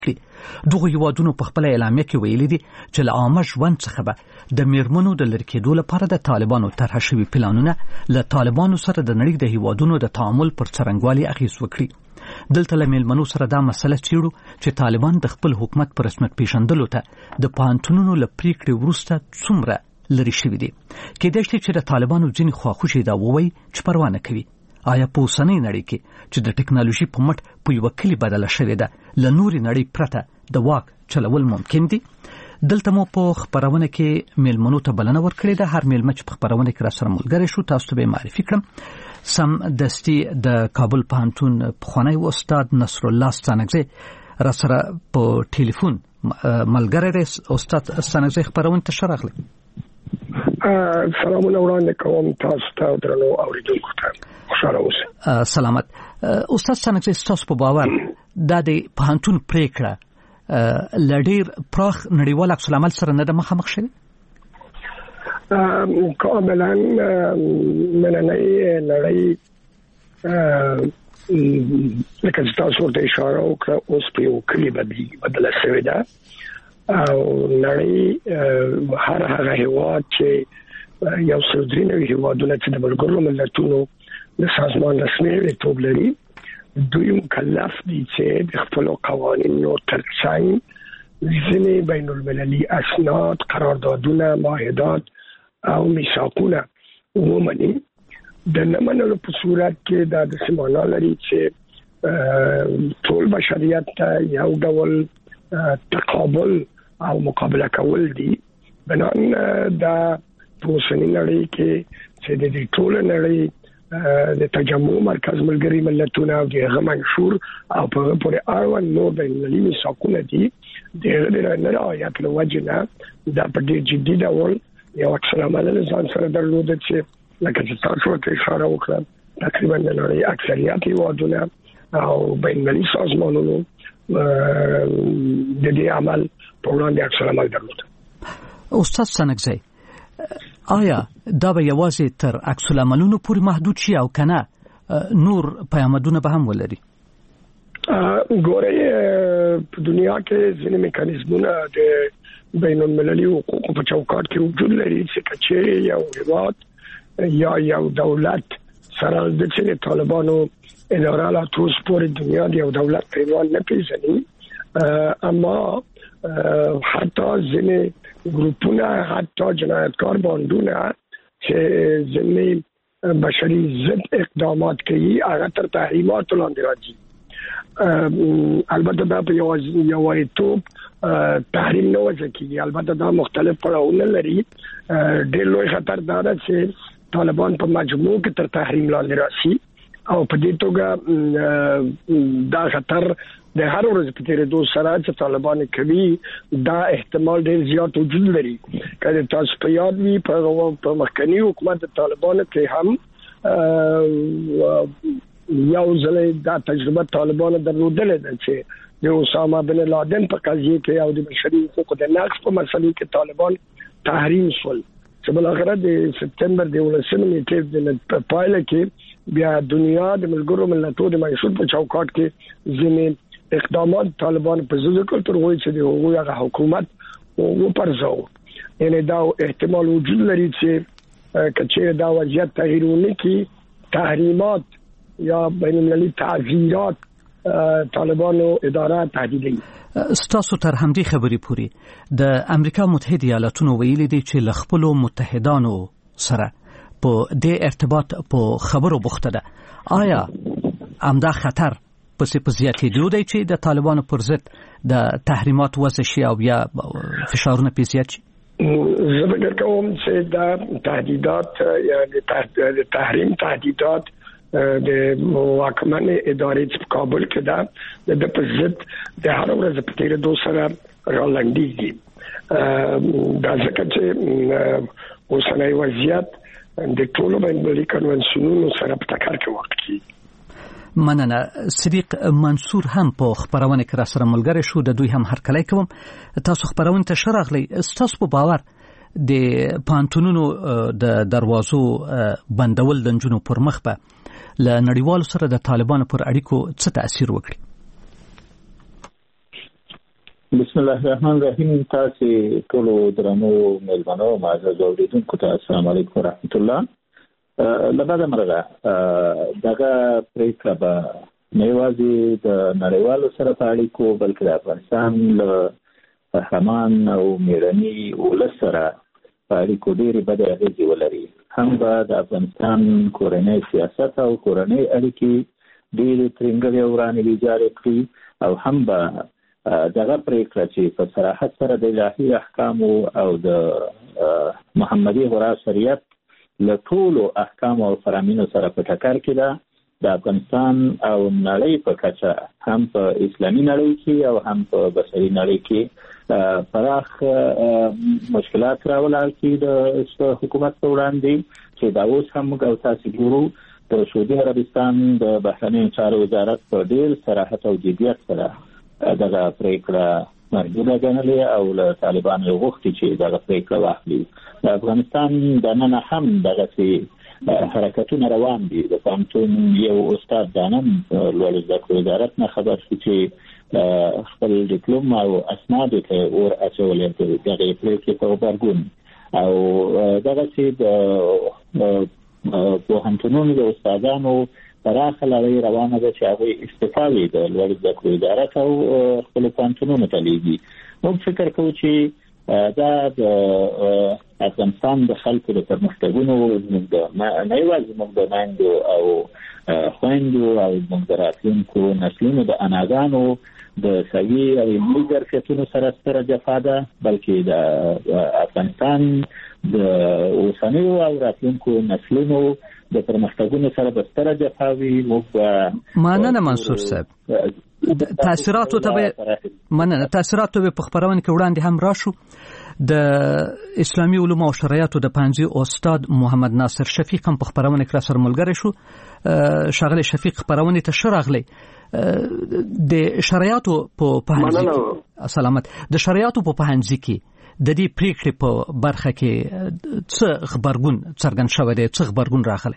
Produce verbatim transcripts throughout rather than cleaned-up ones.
کړي. دغه هیوادونو په خپل اعلامیه کې ویلي دي چې له عامه ژوند څخه به د میرمنو د لرې کېدو لپاره د طالبانو طرح شوي پلانونه له طالبانو سره د نړۍ د هیوادونو د تعامل پر څرنګوالي اغېز وکړي. دلته له میلمنو سره دا مسله چیړو چې طالبان د خپل حکومت پر رسمیت پیژندلو ته د پوهنتونونو له پریکړې وروسته څومره لرې شوي دي. کېدای شي چې د طالبانو ځینې خواخوشي دا ووایي چې پروا نه کوي. آیا په اوسنۍ نړۍ کې چې د ټکنالوژي په مټ په یوه کلي بدله شوې ده له نورې نړۍ پرته د واک چلول ممکن دي؟ دلته مو په خبرونه کې میلمنو ته بلنه ورکړې ده. هر میلمه چې په خبرونه کې را سره ملګری شو تاسو ته به معرفي کړم. سم دستي د کابل پوهنتون پخوانی استاد نصر الله ستانکزی را سره په ټلیفون ملګری دی. استاد ستانکزی خبرونه ته ښه راغلی. سلامونه وړاندې کوم تاسو ته درنو اوریدونکو ته. خوشاله اوسئ. سلامت. استاد ستانکزی ستاسو په باور دا د پوهنتون پریکړه له ډېر پراخ نړیوال عکس العمل سره نه ده مخامخ شوې؟ کاملا نننۍ نړۍ لکه چې تاسو ورته اشاره وکړه اوس په یو کلي بدله شوې ده او نړۍ هر هغه هیواد چې یو سل درې نوي هیوادونه چې د ملګرو ملتونو د سازمان رسمي توب لري دوی مکلف دي چې د خپل قوانینو ترڅنګ ځینې بین المللي اسناد، قراردادونه، معاهدات او میثاقونه ومني. د نه منلو په صورت کې دا د سیمانه لري چې ټول بشریت ته یو ډول تقابل او مقابله کول دي. بنان دا په اوسنۍ نړۍ کې چې د دې ټول نړۍ د تجمع مرکز ملګري ملتونه او د هغه منشور او په پورې اړوند نور بین المللي میثاقونه دي د هغه نه رعایت له وجې نه دا په ډېر جدي ډول یو عکس العمل ځان سره درلود چې لکه چې تاسو ته اشاره وکړه تقریبا د نړۍ اکثریت هیوادونه او بین المللي سازمانونو د دې عمل په وړاندې عکس العمل درلود. استاد ستانکزی آیا دا به یوازې تر عکس العملونو پورې محدود شي او کنه نور پیامدونه به هم ولري؟ ګورئ په دنیا کې ځینې میکانیزمونه د بین المللي حقوقو په چوکاټ کې وجود لري چې کچې یو هیواد یا یو دولت سره د چې طالبانو اداره لا توس پورې دنیا د یو دولت پیروان نه پیژني، اما حتی ځینې ګروپونه حتی جنایتکار باندونه چې ځینې بشري ضد اقدامات کوي هغه تر تحریمات لاندې راځي. البته دا په یو یوایتوب تحریم نه وځي، البته دا مختلف پړاوونه لري. ډېر لوی خطر دا ده چې طالبان په مجموع کې تر تحریم لاندې راشي او په دې توګه دا خطر د هر ورځ په تیریدو سره چې طالبان کوي دا احتمال ډېر زیات وجود لري. کله تاسو په یاد وي په مخکنی حکومت د طالبانو کې هم یو ځل دا تجربه طالبانو درلودل ده چې د اسامه بن لادن په قضیه کې او د بشري حقوقو د نقض په مسلې کې طالبان تحریم شول چې بل اخر د سپتمبر د ولسمې نیټې په پایله کې بیا دنیا د ملګرو ملتونو د منشور په چوکاټ کې ځینې اقدامات طالبان په ذکر تر وایي چې د هغوی حکومت او پرځو یعنی دا احتمال وجود لري چې کچې دا وضعیت تغییرونه کې تحریمات یا بین المللي تعزیرات طالبانو اداره تهدیدوي. ستاسو تر همدې خبرې پورې د امریکا متحده ایالاتونو ویلي دي چې له خپلو متحدانو سره په دې ارتباط په خبرو بوخته ده. آیا همدا خطر پسې په زیاتېدو دی چې د طالبانو پر ضد د تحریمات وضع شي او یا فشارونه پې زیات شي؟ زه فکر کوم چې دا تهدیدات یا د تحریم تهدیدات د واکمن ادارې په کابل کې دا د په ضد د هر ورځ په تیریدو سره رالاندېږي. دا ځکه چې اوسنی وضعیت د ټولو بین المللي کنوانسیونونو سره په ټکر کې وخت کیږي. مننه. صدیق منصور هم په خبرونه کې را سره ملګری شو، د دوی هم هرکلی کوم. تاسو خبرونه ته ښه راغلی. ستاسو په باور د پوهنتونونو د دروازو بندول د نجونو پر مخ به له نړیوالو سره د طالبانو پر اړیکو څه تاثیر وکړي؟ بسم الله الرحمن الرحیم. تاسو ټول درنو مېلمنو معزز اوریدونکو ته السلام علیکم ورحمت الله. لبعد مرغه دغه پریکړه به نه یوازې د نړیوالو سره په اړیکو بلکې د افغانستان له قهرمان او میړني ولس سره په اړیکو ډېرې بدې اغېزې ولري. هم به د افغانستان کورنی سیاست او کورنۍ اړیکې ډېرې ترنګلې او ورانې ویجاړې کړي او هم به دغه پریکړه چې په صراحت سره د الهي احکامو او د محمدي غوره شریعت له ټولو احکامو او فرامینو سره په ټکر کې ده، د افغانستان او نړۍ په کچه هم په اسلامي نړۍ کې او هم په بشري نړۍ کې پراخ مشکلات راولاړ کړي د حکومت په وړاندې، چې دا اوس هم موږ او تاسو ګورو د سعودي عربستان د بهرنیو چارو وزارت په ډېر صراحت او جدیت سره دغه پریکړه مردوده ګڼلې او له طالبانو غوښتي چې دغه پریکړه واخلي. د افغانستان دننه هم دغسې حرکتونه روان دي. د پوهنتون یو استاد دا نن لوړ زده کړو وزارت نه خبر شو چې خپل ډیپلوم او اسنادو ته اور اچولې دغه پریکړې په غبرګون او دغسې د پوهنتونونو د استادانو پراخه لړۍ روانه ده چې هغوی استفادې د لوړ زده کړو وزارت او خپلو پوهنتونونو ته لیږي. موږ فکر کوو چې دا د افغانستان د خلکو د پرمختګونو نه یوازې موږ د میندو او خویندو او موږ د راتلونکو نسلونو د اناګانو د سوي او علمي ظرفیتونو سره ستره جفا ده، بلکې د افغانستان د اوسنیو او راتلونکو نسلونو د پرمختګونو سره به ستره جفا وي. موږ مننه منصور صاحب. تاثیراتو ته به مننه تاثیراتو به په خبرونه کې وړاندې هم راشو. د اسلامي علومو او شرایطو د پنځه استاد محمد ناصر شفیق هم په خبرونه کې سره ملګری شو. شغله شفیق خبرونه ته شرغلی د شرایطو په پنځه سلامت د شرایطو په پنځه کې د دې پریکړې په برخه کې څه خبرګون څرګند شوی دی، څه خبرګون راغلی؟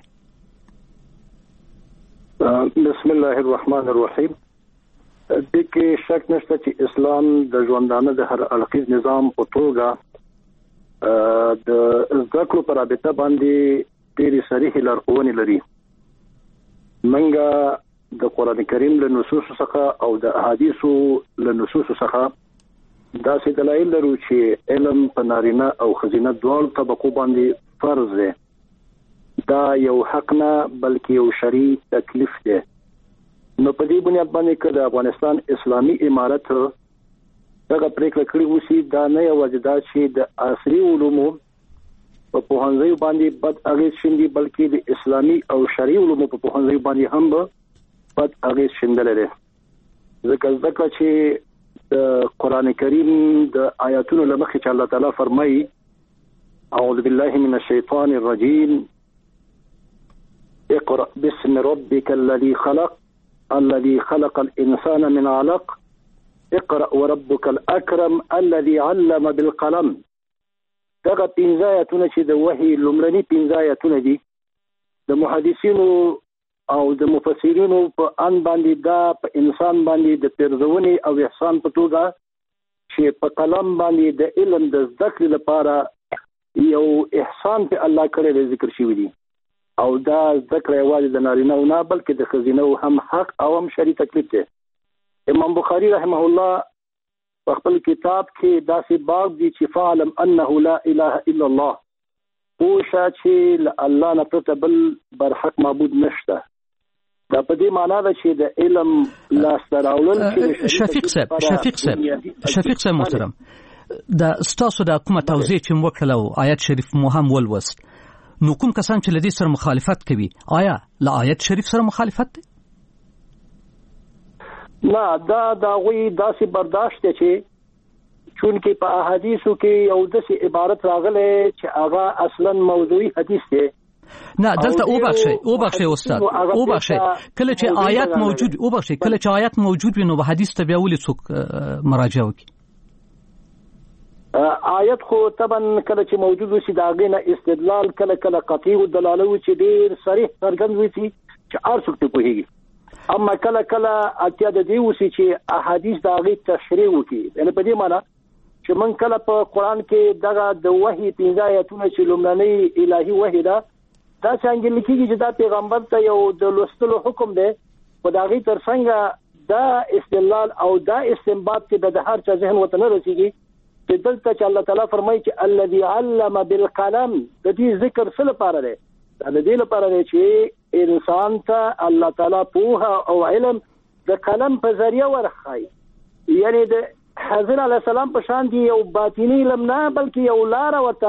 بسم الله الرحمن الرحیم. د کې شک نشته چې اسلام د ژوندانه د هر اړخیز نظام په توګه د زده کړو پر رابطه باندې ډېرې صریحې لارښوونې لري. منګه د قرآن کریم له نصوص څخه او د احادیثو له نصوص څخه داسې دلایل لرو چې علم په نارینه او ښځینه دواړو طبقو باندې فرض دی. دا یو حق نه بلکې یو شرعي تکلیف دی. نو په دې بنیاد باندې که د افغانستان اسلامي امارت دغه پریکړه کړې وشي، دا نه یوازې دا چې د عصري علومو په پوهنځیو باندې بد اغېز شیندي، بلکې د اسلامي او شرعي علومو په پوهنځیو باندې هم بد اغېز شیندلی دی. ځکه زده کړه چې د قرآن کریم د آیاتونو له مخې چې الله تعالی فرمایي اعوذ بالله من الشیطان الرجیم اقرأ باسم ربك الذي خلق الذي خلق الانسان من علق اقرأ وربك الاكرم الذي علم بالقلم. دغه پنځه آیاتونه چې د وحي لومړني پنځه آیاتونه دي، د محدثینو او د مفسرینو په ان باندې دا په انسان باندې د پیرزونې او احسان په توګه چې په قلم باندې د علم د زده کړې لپاره یو احسان په الله کړی ذکر شوی دی. او دا زده کړه یوازې د نارینه نه بلکې د ښځینه هم حق او هم شرعي تکلیف دی. امام بخاری رحمه الله په خپل کتاب کې داسې باب دی چې فعلم انه لا اله الا الله، پوښه چې الله نه پرته بل برحق معبود نشته. دا په دې معنا ده چې د علم لاسته راوړل چې شفیق صاحب شفیق صاحب شفیق صاحب محترم، دا ستاسو د کومه توضیح چې موکړه او آیت شریف مو هم ولوست، نو کوم کسان چې لدی سره مخالفت کوي آیا له آیت شریف سره مخالفت دی؟ نه، دا دا غوي داسې برداشت دی چې چونکې په احادیثو کې یو داسې عبارت راغلی چې هغه اصلا موضوعي حدیث دی. نه دلته او بخشي او بخشي استاد او بخشي کله چې آیات موجود او بخشي کله چې آیات موجود وي نو به حدیث ته بیا ولې څوک مراجعه وکړي؟ آیت خو طبعا کله چې موجود وي دا غینه استدلال کله کله قطعي او دلاله وي چې ډیر صریح څرګند وي چې هر څوک ته پوهیږي. اما کله کله اتیا د دې وسی چې احادیث دا غي تشریح وکي یعنی په دې معنی چې من کله په قران کې دغه د وحي پنځه آیاتونه چې لومړنی الهي وحي ده دا څنګه لیکيږي چې دا پیغمبر ته یو د لوستلو حکم دی په دا غي ترڅنګ دا استدلال او دا استنباط چې د هر چا ذهن وته نه رسیږي چې دلته چې الله تعالی فرمایي چې الذي علم بالقلم د دې ذکر څه لپاره دی دا د دې لپاره دی چې انسان ته الله تعالی په او علم د قلم په ذریعہ ورخای یعنی د حضرت علی السلام په شان دی یو باطینی علم نه بلکې یو لار وته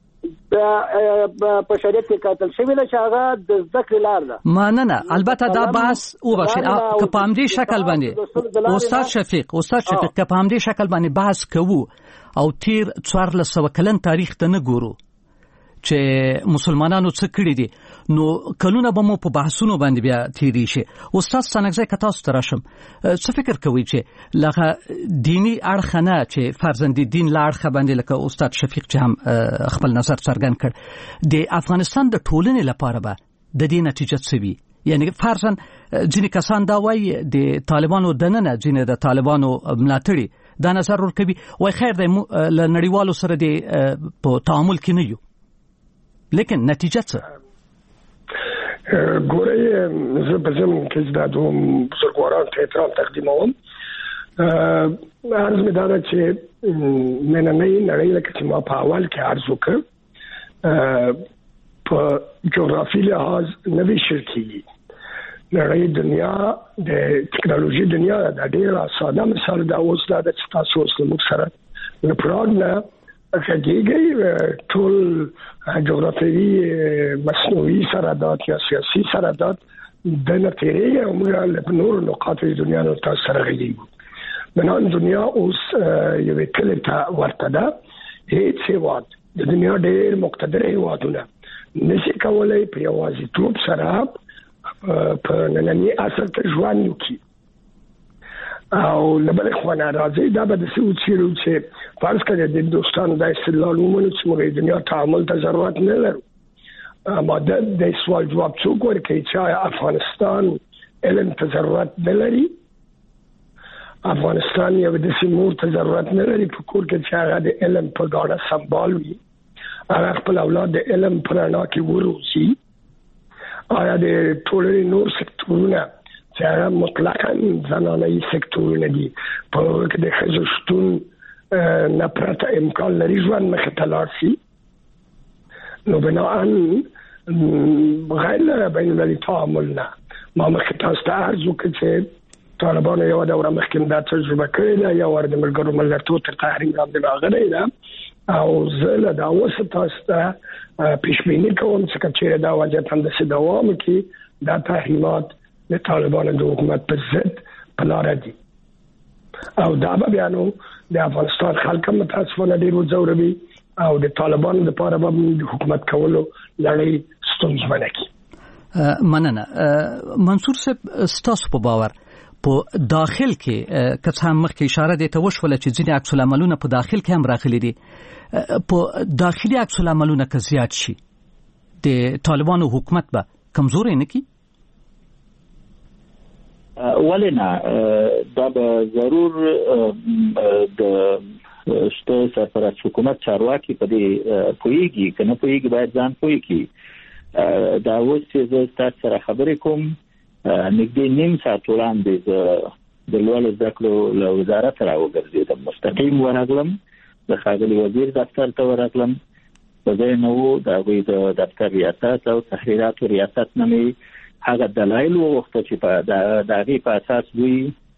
په شریعت کې کاتل شوی له شاغه د ذکر لار ده ماننه البته دا بحث او بشي که په همدې شکل باندې استاد شفیق استاد شفیق که په همدې شکل باندې بحث کوو او تیر څوارلس سوه کلن تاریخ ته نه ګورو چې مسلمانانو څه کړی دي نو کلونه به مو په بحثونو باندې بیا تیری شي. استاد سنگزی که تاسو ته راشم څه فکر کوئ چې لکه دینی اړخ نه چې فرزند دین لا اړخ باندې لکه استاد شفیق چې هم خپل نظر څرګند کړ د افغانستان د ټولنې لپاره به د دې نتیجه څه وي یعنی فرضاً ځینې کسان دا وایي د طالبانو دننه ځینې د طالبانو ملاتړي دا نظر ورکوي وای خیر دی له نړیوالو سره د په تعامل کې نه یو لیکن نتیجه څه ګورئ زه په زمین کې دا دوم بزرګواران ته احترام تقدیموم عرض مې دا ده چې نننۍ نړۍ لکه چې ما په اول کې عرض وکړ په جغرافي لحاظ نه ویشل کېږي نړۍ دنیا د ټکنالوژي دنیا د ډېر ساده مثال دا اوس دا چې تاسو اوس موږ سره نه پراګ نه کېږي ټول جغرافیوي مصنوعي سرحدات یا سیاسي سرحدات د نتیجې او موږ له نور نقاط دنیا نو تاسو سره غږیږو بنان دنیا اوس یو کله تا ورته ده هیڅ هیواد د دنیا ډېر مقتدر هیوادونه نشي کولای په یوازې توپ سره په نننی اصل ته ژوند وکړي او لبل خوانه راځي دا به د څه وچیرو چې فرض کړئ د دوستانو د استدلال ومنو چې موږ د دنیا تعامل ته ضرورت نه لرو اما د سوال جواب څوک ورکوي چې افغانستان علم ته ضرورت نه لري افغانستان یو د سیمور ته ضرورت نه لري په کور کې چې هغه د علم په ګاډه سمبال وي هغه خپل اولاد د علم په رڼا کې وروزي آیا د ټولنې نور سکتورونه چې هغه مطلقاً زنانه‌ایي سکتورونه دي په کې د ښځو شتون نه پرته امکان لري ژوند مخې ته لاړ شي نو بناءً غیر له بین المللي تعامل نه ما مخکې تاسو ته عرض وکړ چې طالبانو یو دوره مخکې دا تجربه کړې ده یو ور د ملګرو ملتونو تر تحریم لاندې راغلی ده او زه له دا اوس تاسو ته پیشبیني کوم چې کچېره دا وضعیت همداسې دوام وکړي دا تحریمات د طالبانو د حکومت پر ضد په لاره دي او دا به بیا نو د افغانستان خلک هم متاسفانه ډېر وځوروي او د طالبانو لپاره به د حکومت کولو لړۍ ستونزمنه کړي. مننه منصور صاحب ستاسو په باور په داخل کې که څه هم مخکې اشاره دې ته وشوله چې ځینې عکس العملونه په داخل کې هم راغلي دي په داخلي عکس العملونه که زیات شي د طالبانو حکومت به کمزوري نه کړي ولې نه دا به ضرور د شته سرپرست حکومت چارواکي په دې پوهیږي که نه پوهیږي باید ځان پوه کړي دا اوس چې زه تاسو سره خبرې کوم نږدې نیم ساعت وړاندې د لوړو زده کړو له وزارت راوګرځېدم مستقیم ورغلم د ښاغلي وزیر دفتر ته ورغلم په ځای نه وو د هغوی د دفتر ریاست او تحریراتو ریاست نه مې هغه دلایل وغوښته چې په د هغې په اساس دوی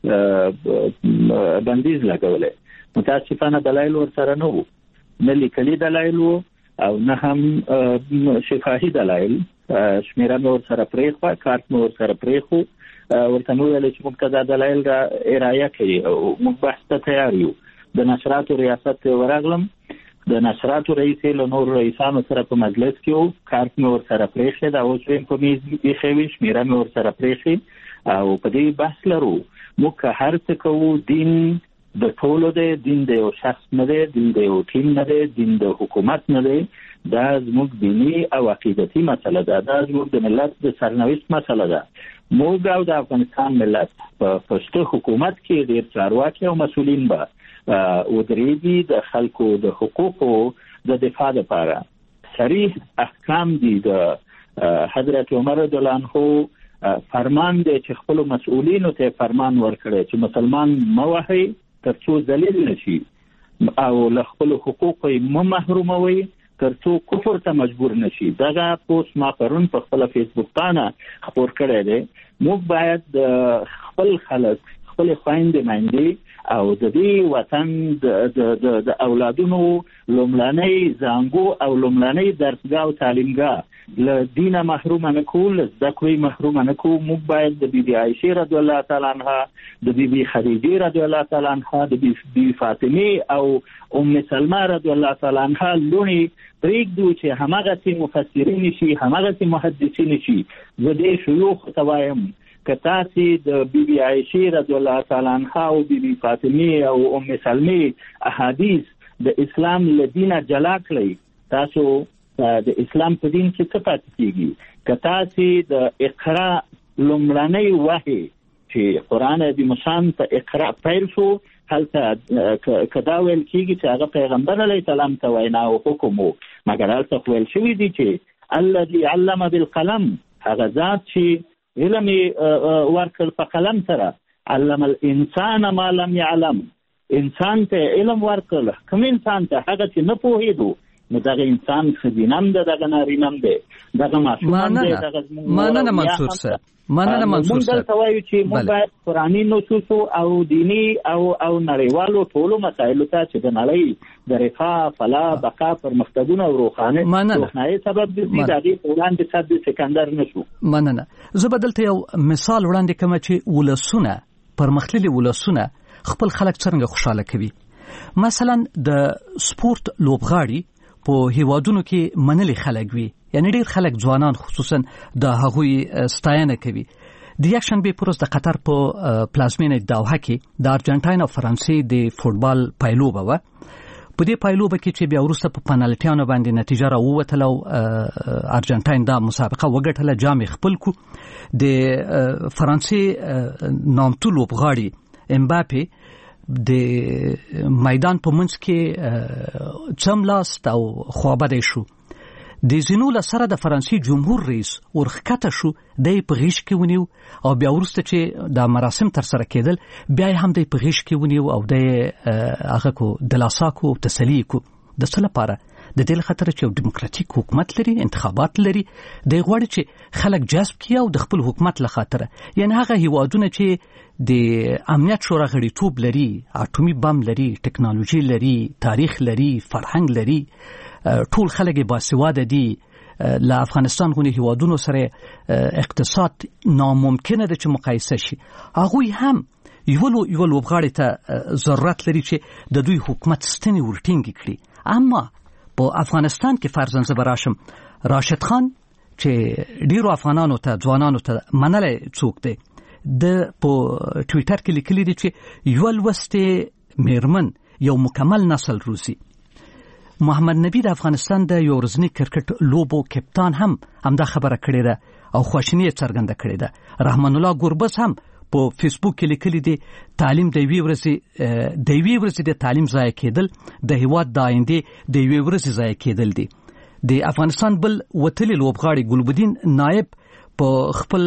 بندیز لګولی متاسفانه دلایل ورسره نه وو نه لیکلي دلایل وو او نه هم شفاهي دلایل شمیره مې ورسره پرېښوه کارت مې ورسره پرېښو ورته مې ویل چې موږ ته دا دلایل را ارایه کوي او موږ بحث ته تیار یو د نشراتو ریاست ته ورغلم د نشراتو رئیس له نور رئیسانو سره په مجلس کې وو کارت مې ورسره پرېښی دا اوس ویم په میز ایښی وي شمیره مې ورسره پرېښي او په دې بحث لرو موږ که هر څه کوو دین د ټولو دی دین د یو شخص نه دی دین د یو ټیم نه دی دین د حکومت نه دی دا زموږ دینی او عقیدتي مسله ده دا زموږ د ملت د سرنوشت مسله ده موږ او د افغانستان ملت په پښتو حکومت کې ډېر چارواکي او مسؤلین به ودرېږي د خلکو د حقوقو د دفاع لپاره. صریح احکام دي د حضرت عمر رضی الله عنه فرمان دی چې خپل مسؤلینو ته فرمان ورکړي چې مسلمان موهي ترڅو ذلیل نشي او له خپل حقوقو مو محروموي ترڅو کفر ته مجبور نشي. دغه پوسټ ما پرون په خپل فیسبوک باندې خبر کړی دی. موږ باید خپل خلک خپل خويندې مایندې او د دې وطن د د اولادونو لومړنۍ زانګو او لومړنۍ درسګاه او تعلیمګاه له دینه محروم نه کول، د کوی محروم نه کو. موږ باید د بیبي عائشه رضی الله تعالی عنها، د بیبي خدیجه رضی الله تعالی عنها، د بیبي فاطمه او ام سلمہ رضی الله تعالی عنها لونی پرېږدو چې همغه سي مفسرین شي، همغه سي محدثین شي. زه دې شيوخ توایم کتا سي د بیبي عائشه رضی الله تعالی عنها او بیبي فاطمه او ام سلمہ احادیث د اسلام له دینه جلا کړی، تاسو د اسلام په دین کې څه پاتې کیږي؟ کتا سي د اقرا لومړنۍ وحي چې قران د مشان په اقرا پیل شو، هلته کدا ویل کیږي چې هغه پیغمبر علیه السلام ته وینا او حکم وو، مګر هلته ویل شوی دی چې الذي علم بالقلم، هغه ذات چې علم ورکړ په قلم سره، علم الانسان ما لم يعلم، انسان ته علم ورکړ. کوم انسان ته هغه چې نه پوهیدو، نو دغه انسان خدینم ده، دغه نارینم ده، دغه معصوم ده، دغه مننه منصور صاحب، مننه منصور صاحب. موږ ته وایو چې موږ باید قرآني نصوص او دینی او او نړیوالو ټولو مسایلو ته چې د نړۍ د رفاه، فلاح، بقا، پرمختګونه او روښانه روښنایي سبب دي، دغه وړاندې صد سکندر نشو. مننه. زه بدلته یو مثال وړاندې کوم چې ولسونه، پرمختللي ولسونه خپل خلک څنګه خوشاله کوي. مثلا د سپورت لوبغاړي په هیوادونو کې منلي خلک وي، یعنی ډیر خلک ځوانان خصوصا د هغوی ستاینه کوي. د یک شنبه پروز د قطر په پلازمینه دوحه کې د ارجنټاین او فرانسې د فوتبال پایلوبه و. په دې پایلوبه کې چې بیا وروسته په پنالټیانو باندې نتیجه راووتله او ارجنټاین دا مسابقه وګټله، جام خپل کو. د فرانسې نامتو لوبغاړي امباپي د میدان په منځ کې چملاست او خوابده شو. د زینو لسره د فرانسې جمهور رئیس ورخکته شو، د په غیش کې ونیو او بیا ورسته چې د مراسم تر سره کېدل بیا هم د په غیش کې ونیو او د هغه کو دلاسا کو تسلی کو. د څه لپاره؟ د دې خاطر چې یو دیموکراتیک حکومت لري، انتخابات لري، د غواړي چې خلک جذب کړي او د خپل حکومت لخاطر، یعنی هغه هیوادونه چې د امنیت شورا غړیتوب لري، اټومي بم لري، ټکنالوژي لري، تاریخ لري، فرهنګ لري، ټول خلک باسواده دي. له افغانستان غونې هیوادونو سره اقتصاد ناممکنه ده چې مقایسه شي. هغوی هم یو یو لوبغاړي ته ضرورت لري چې د دوی حکومت ستنې ورټینګ کړي. اما په افغانستان کې فرضاً زه براشم راشد خان چې ډیرو افغانانو ته ځوانانو ته منلای څوک دی، د په ټویټر کې لیکلي دي چې یو لوستې میرمن یو مکمل نسل روزي. محمد نبی د افغانستان د یو ورځني کرکټ لوبو کپتان هم همدا خبره کړې ده او خواشیني څرګنده کړې ده. رحمان الله ګوربز هم په فیسبوک کې لیکلي دي تعلیم د یوې ورځې د یوې ورځې د تعلیم ضایع کېدل د هیواد د آینده د یوې ورځې ضایع کېدل دي. د افغانستان بل وتلي لوبغاړي ګلبدین نایب په خپل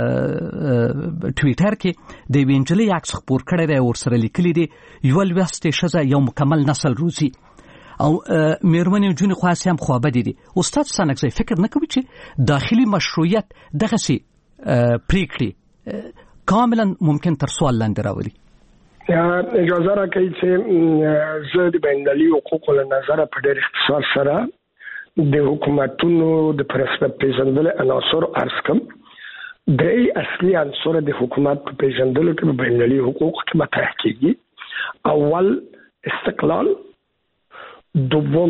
ټویټر کې د یوې نجلۍ عکس خپور کړی دی، ورسره لیکلي دي یو لوستې ښځه یو مکمل نسل روزي او میرمنې جون خاص هم خوابدي دي. استاد سانکزی فکر نه کوي چې داخلي مشروعیت دغه سي پریکړي کاملا ممکن تر سوال لاندې راولي؟ اجازه راکړئ چې زه د بین‌المللي حقوقو له نظره په ډېر اختصار سره د حکومتونو د پرسپکټیو پیژندل عناصر عرض کوم. درې اصلي عناصر د حکومت په پیژندلو کې په بین‌المللي حقوقو کې مطرح کیږي. اول استقلال، دوم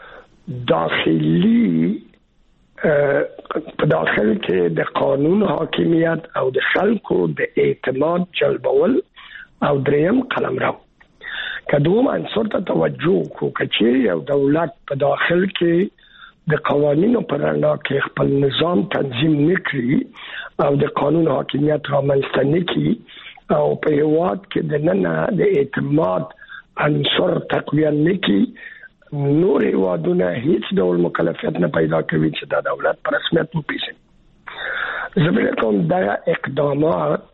داخلي په داخل کې د قانون حاکمیت او د خلکو د اعتماد جلبول، او دریم قلمرو. که دوم عنصر ته توجه کو کچې یو دولت په داخل کې د قوانینو پر رڼا کې خپل نظام تنظیم نکړي او د قانون حاکمیت رامنځته نکړي او په هیواد کې د نن د اعتماد عنصر تقویه نکړي، نور هیوادونه هیڅ ډول مکلفیت نه پیدا کوي چې د دولت پر رسمیت وپیژني. زموږ کوم دا اقدامات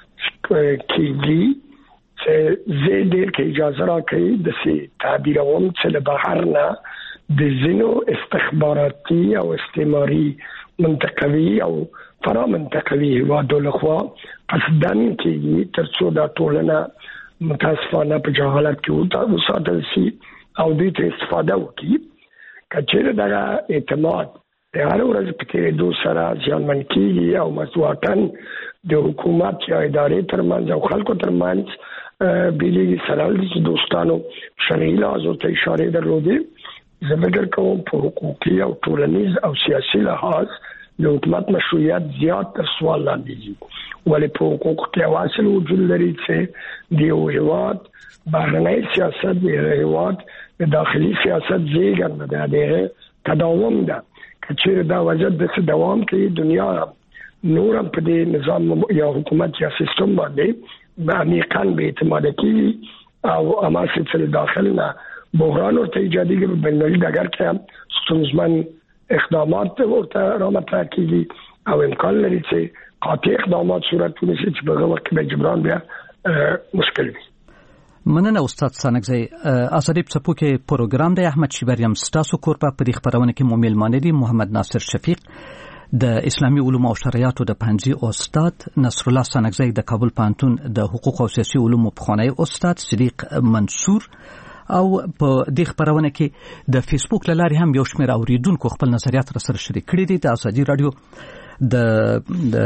کېږي چې زه ډېر کې اجازه راکړي د سي تعبیروم چې له بهر نه د ځینو استخباراتي او استعماري منطقوي او فرامنطقوي هیوادو لخوا قصدن کېږي ترڅو دا ټولنه متاسفانه په جهالت کې وساتل شي او دوی ته استفاده وکړي. کچېره دا اعتماد د هر ورځ په تېرېدو سره زیانمن کېږي او مسواکن د حکومت یا ادارې ترمنځ او خلکو ترمنځ بیلېږي. سره د دوستانو شرعي لحاظو ته اشارې درلودې. زه فکر کوم په حقوقي او ټولنیز او سیاسي لحاظ د حکومت مشروعیت زیات تر سوال لاندې دي، ولې په حقوقو کې اصل وجود لري چې د یو هیواد بهرنی سیاست د هیواد د داخلي سیاست زیږنده ده، د تداوم ده. کچېره دا وضعیت د دوام کې دنیا نور په دې نظام یا حکومت یا سیستم باندې عمیقاً بې اعتماده کېږي او اماسې چې داخل نه بحران ورته ایجادېږي، په بین‌المللي ډګر کې هم ستونزمن اقدامات ورته رامطرح کېږي او امکان لري چې قاطع اقدامات صورت ونیسي چې په هغه وخت کې به جبران بیا مشکل وي. مننه استاد سانکزی. اسریب څپوکې پروګرام د احمد شیبریم ستاسو کور په دې خبرونه کې مو میلمانه دي محمد ناصر شفیق د اسلامي علومو او شرعیاتو د پنځي استاد، نصر الله سانکزی د کابل پوهنتون د حقوق او سیاسي علومو پخوانی استاد، صدیق منصور او په دې خبرونه کې د فیسبوک لارې هم یو شمېر اوریدونکو خپل نظریات را سره شریک کړي دي. د ازادي رادیو د د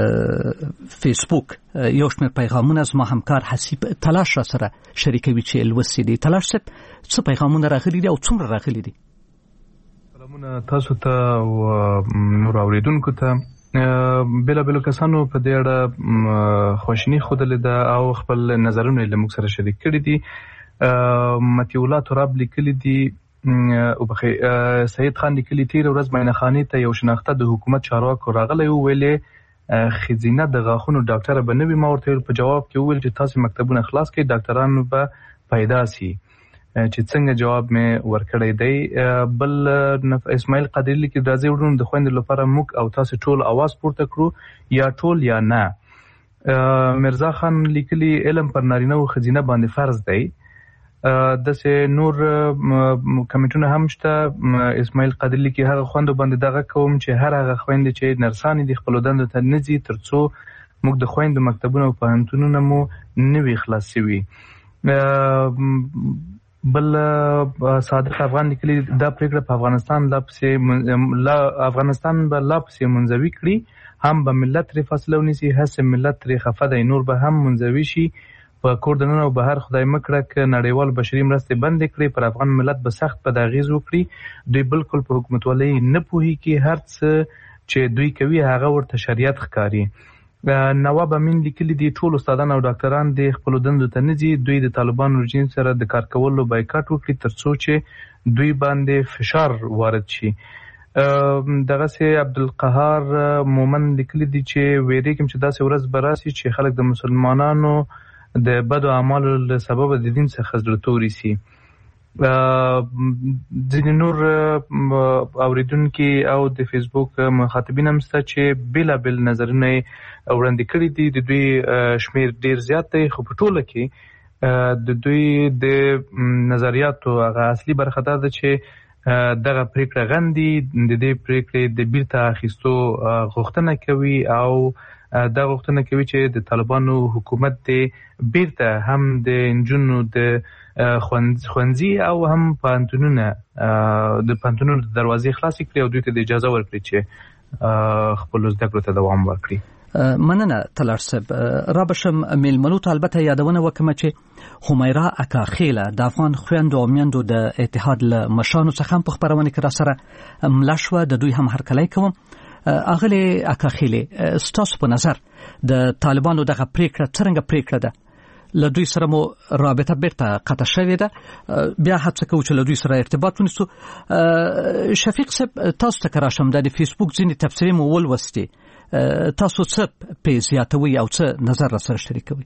فیسبوک یو شمېر پیغامونه زما همکار حسیب تلاش را سره شریکوي چې لوستي دي. تلاش صاحب څه پیغامونه راغلي دي او څومره راغلي دي؟ سلامونه تاسو ته او نور اوریدونکو ته. بلا بلا کسانو په دې اړه خوشنی خوده لیده او خپل نظرونه له موږ سره شریک کړي دي. متی الله تراب لیکلي دي او بخي سید خان لیکلي تیر ورځ مینه خاني ته یو شناخته د حکومت چارواکو راغلی او ویلې خزینه د غاښونو ډاکټر بنوي. ما ورته په جواب کې ویل چې تاسو مکتبونه خلاص کړئ ډاکټرانو به پیدا سي، چې څنګه جواب مې ورکړی دی. بل اسماعیل قادری لیکي راځي ورونو د خويندو لپاره موږ او تاسو ټول आवाज پورته کړو، یا ټول یا نه. مرزا خان لیکلي علم پر نارینه او خزینه باندې فرض دی. د سه نور کمیټونه هم شته. اسماعیل قادری لیکي هغه خويندو باندې دغه کوم چې هر هغه خويندې چې نرسانې د خپل دند ته نزي ترڅو موږ د خويندو مکتبونه او پوهنتونونه مو نوي خلاصي وي. بل صادق افغان لیکلي دا پریکړه په افغانستان لا پسې لا افغانستان به لا پسې منځوي کړي، هم به ملت لري فاصله ونیسي، هڅه ملت لري خفه دی، نور به هم منځوي شي. په کوردنونو او بهر خدای مکړه ک نړیوال بشري مرستې بند کړي، پر افغان ملت به سخت بداغیز وکړي. دوی بالکل په حکومتولۍ نه پوهیږي، هر څه چې دوی کوي هغه ورته شریعت ښکاري. نواب امین لیکلي دي ټول استادان او ډاکټران د خپل دندو ته نه ځي، دوی د طالبانو رژیم سره د کار کولو بایکاټ وکړي ترڅو چې دوی باندې فشار وارد شي. دغه سي عبدالقهار مومن لیکلي دي چې ویریږم چې داسې ورځ به راشي چې خلک د مسلمانانو د بدو اعمالو له سبب د دین څخه زړه توري سي. ځینې نور اوریدونکي او د فیسبوک مخاطبین هم شته چې بېلابېل نظرونه وړاندې کړي دي. د دوی شمېر ډېر زیات دی، خو په ټوله کې د دوی د نظریاتو هغه اصلي برخه دا ده چې دغه پریکړه غندي، د دې پریکړې د بیرته اخیستو غوښتنه کوي او دا غوښتنه کوي چې د طالبانو حکومت د بیرته هم د نجونو د ښوونځي او هم پوهنتونونه د پوهنتونونو دروازې خلاصې کړي او دوی ته د اجازه ورکړي چې خپلو زده کړو ته دوام ورکړي. مننه تلاش صاحب. را بشم میلمنو ته البته یادونه وکړم چې همیرا اکاخیله د افغان خویندو او میندو د اتحاد له مشرانو څخه هم په خبرونه کې را سره ملا شوه، د دوی هم هرکلی کوم. اغلی اکاخیله ستاسو په نظر د طالبانو دغه پریکړه څنګه پریکړه ده؟ له دوی سره مو رابطه بیرته قطع شوې ده، بیا هڅه کوو چې له دوی سره ارتباط ونیسو. شفیق صاحب تاسو ته راشم د فیسبوک ځینې تبصرې مو ولوستې، تاسو څه په زیاتوي او څه نظر سره شریکوي؟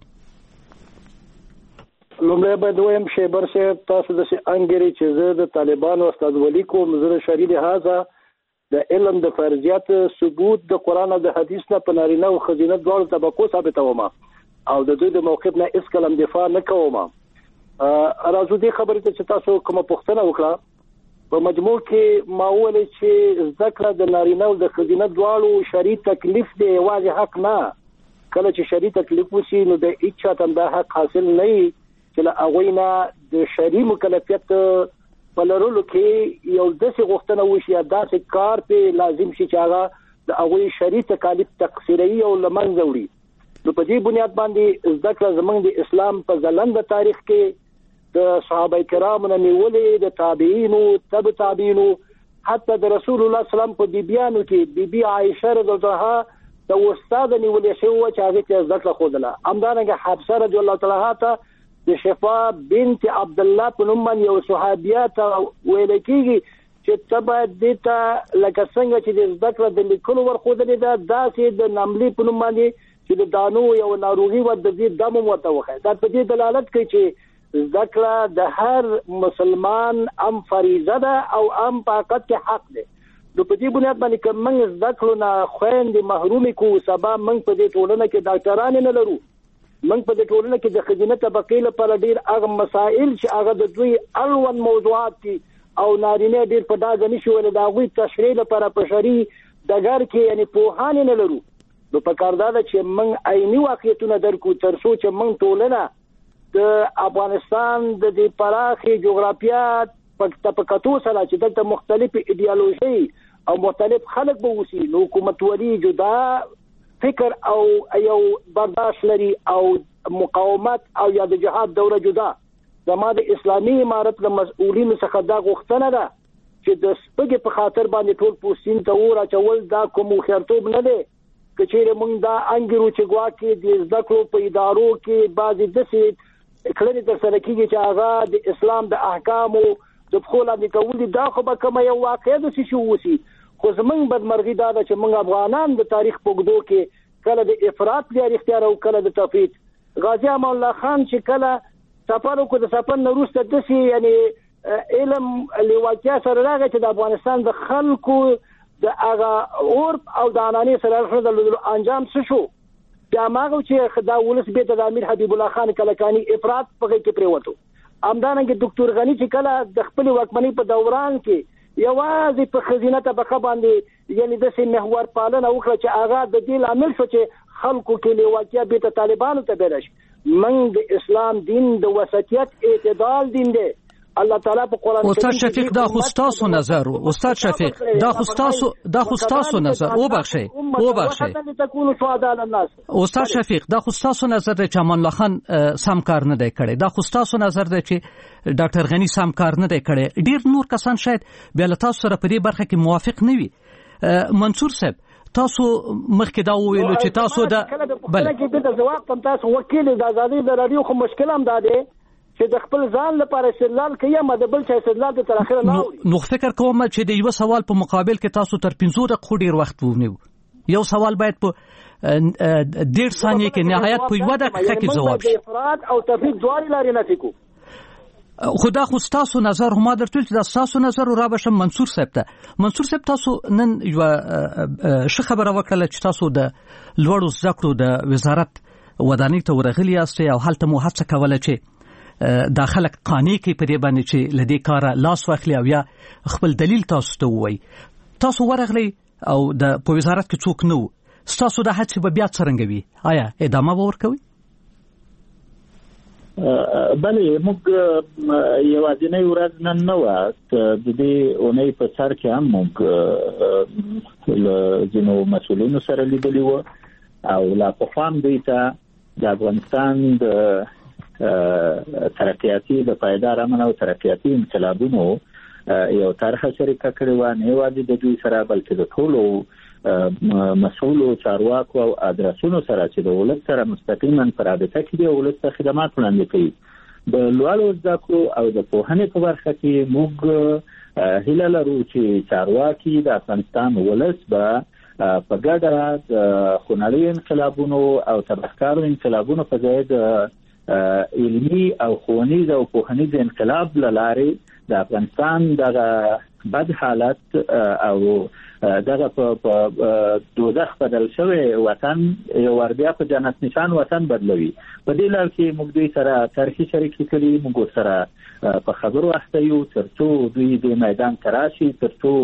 لومړی باید وایم شیبر صاحب تاسو د انګری چې زه د طالبانو استاد ولی کوم زه شری لحاظه د علم د فرضیات ثبوت د قران او د حدیث نه په نارینه او خزینه دواړو طبقو ثابتوم او د دوی د موقف نه اس کلم دفاع نه کوم. راځو دې خبرې ته چې تاسو کومه پوښتنه وکړه په مجموع کې ما وویل چې ذکر د نارینه او د خزینه دواړو شرعي تکلیف دی واځي حق نه. کله چې شرعي تکلیف وشي نو د هیڅ چاته دا حق حاصل نه وي چې له هغوی نه د شرعي مکلفیت په لرلو کې یو داسې غوښتنه وشي یا داسې کار په لازم شي چې هغه د هغوی شرعي تکالیف تقصیروي او له منځه وړي. نو په دې بنیاد باندې زده کړه زموږ د اسلام په ځلانده تاریخ کې د صحابه کرامو نه نیولې د تابعینو تبع تابعینو حتی د رسول الله صلی الله علیه وسلم په بیبیانو کې بیبي عائشه رضی الله عنها د استاد نیولې شو چې هغه ته زده کړه خوده همدارنګه حفصه رضی الله تعالی عنها د شفا بنت عبد الله په نوم باندې یو صحابیات ویل کېږي چې تبع دته لکه څنګه چې د زده کړه د لیکلو ورخودلې ده داسې د نملې په نوم باندې چې د دانو یو ناروغي و د دې دمو ورته وخه دا په دې دلالت کوي چې ذکر د هر مسلمان ام فریضه ده او ام طاقت کې حق ده. نو په دې بنیاد باندې کوم ذکر نه خويند محرومي کو سبا من په دې ټولنه کې ډاکټران نه لرو من په دې ټولنه کې د خزینه طبقې لپاره ډیر هغه مسائل چې هغه د دوی اړوند موضوعات دي او نارینه ډیر په داګه نشي ول دا غوي تشریح لپاره په شری دګر کې یعنی پوهان نه لرو. نو په کار دا چې من عیني واقعیتونه درکو تر څو چې من ټولنه د افغانستان د دې پراخي جغرافیا په طبقاتو سره چې دلته مختلف ایدئولوژي او مختلف خلک به وسی نو حکومت ولی جدا فکر او یو برداشت لري او مقاومت او یا د جهاد دوره جدا. زموږ د اسلامي امارت له مسؤلینو څخه دا غوښتنه ده چې د سپګي په خاطر باندې ټول پوسټین ته ور اچول دا کوم خیرتوب نه دی. کچېره مونږ دا انګرو چې گواکې د زده کړو په ادارو کې بعضې داسې کړنې ترسره کېږي چې هغه د اسلام د احکامو د پښو لاندې کول دي. دا خو به کومه یو واقعه داسې شي وشي خو زمونږ بدمرغي دا ده چې مونږ افغانان د تاریخ په اوږدو کې کله د افراط لري اختیار او کله د تفريط. غازي امان الله خان چې کله سفر وکړ د سفر نه وروسته داسې یعنی علم لیوالتیا سره راغی چې د افغانستان د خلکو د هغه عرف او د عنعنې سره د انجام څه شو بیا ماغو چې دا ولس بیت د امیر حبیب الله خان کلکانی افراط په کې پریوتو. همدارنګه ډاکټر غنی چې کله د خپل واکمنۍ په دوران کې یوازې په خزینه طبقه باندې یعنی د سیمه محور پالنه وکړه چې هغه د دې لامل شو چې خلکو کې لیوالتیا بیت طالبانو ته بدل شي. من د اسلام دین د وسطیت اعتدال دین دی. الله تعالی په قران کې استاد شفیق دا خو تاسو نظر استاد شفیق دا خو تاسو دا خو تاسو نظر او بخښي او بخښي استاد شفیق دا خو تاسو نظر دی چې امان الله خان سم کار نه دی کړی دا خو تاسو نظر دی چې ډاکټر غنی سم کار نه دی کړی. ډیر نور کسان شاید بیا له تاسو سره په دې برخه کې موافق نه وي. منصور صاحب تاسو مخکې دا ویلو چې تاسو دا بل کې د ځواب تم تاسو وکیل د ازادي د رادیو خو مشکل هم دا دی چې د خپل ځان لپاره استدلال کوي ما د بل چا استدلال د تر اخره نه اوري. نو فکر کوم چې د یو سوال په مقابل کې تاسو تر پنځه دقیقې ډیر وخت ونیو. یو سوال باید په ډیر ثانیه کې نهایت په یو دقیقه کې جواب شي. افراط او تفريط دوه لارې نه فکو خدا خو تاسو نظر هم درته چې دا تاسو نظر را بشم. منصور صاحب ته منصور صاحب تاسو نن یو ش خبره وکړه چې تاسو د لوړو زده کړو د وزارت ودانۍ ته ورغلی یاست او هلته مو هڅه کوله چې داخله قانې کې په دې باندې چې لدې کار لاس واخلي او یا خپل دلیل تاسو ته وایي. تاسو ورغلی او د په وزارت کې څوک نه و تاسو د هڅې به بیا څرنګه وي آیا ادامه به ورکوي؟ بله موږ یوازینۍ ورځ نن نه وه د دې اونۍ په سر کې هم موږ له ځینو مسؤلینو سره لیدلي وو او لا پخوا هم دوی ته د افغانستان د ترقیاتي د پایدار امن او ترقیاتي انقلابونو یو طرحه شریکه کړې وه نه یوازې د دوی سره بلکې د ټولو مسؤلو چارواکو او ادرسونو سره چې د ولس سره مستقیما په رابطه کې دي ولس ته خدمات وړاندې کوي. د لوړو زده کړو او د پوهنې په برخه کې موږ هیله لرو چې چارواکي د افغانستان ولس به په ګډه د خونړي انقلابونو او تبهکارو انقلابونو په ځای د علمي او ښوونیز او پوهنیز انقلاب له لارې د افغانستان دغه بد حالت او دغه په دوزخ بدل شوی وطن یو ور بیا په جنت نشان وطن بدلوي. په دې لار کې موږ دوی سره تاریخي شریکي کړي، موږ سره په خبرو اخته یو ترڅو دوی د میدان تراشي، ترڅو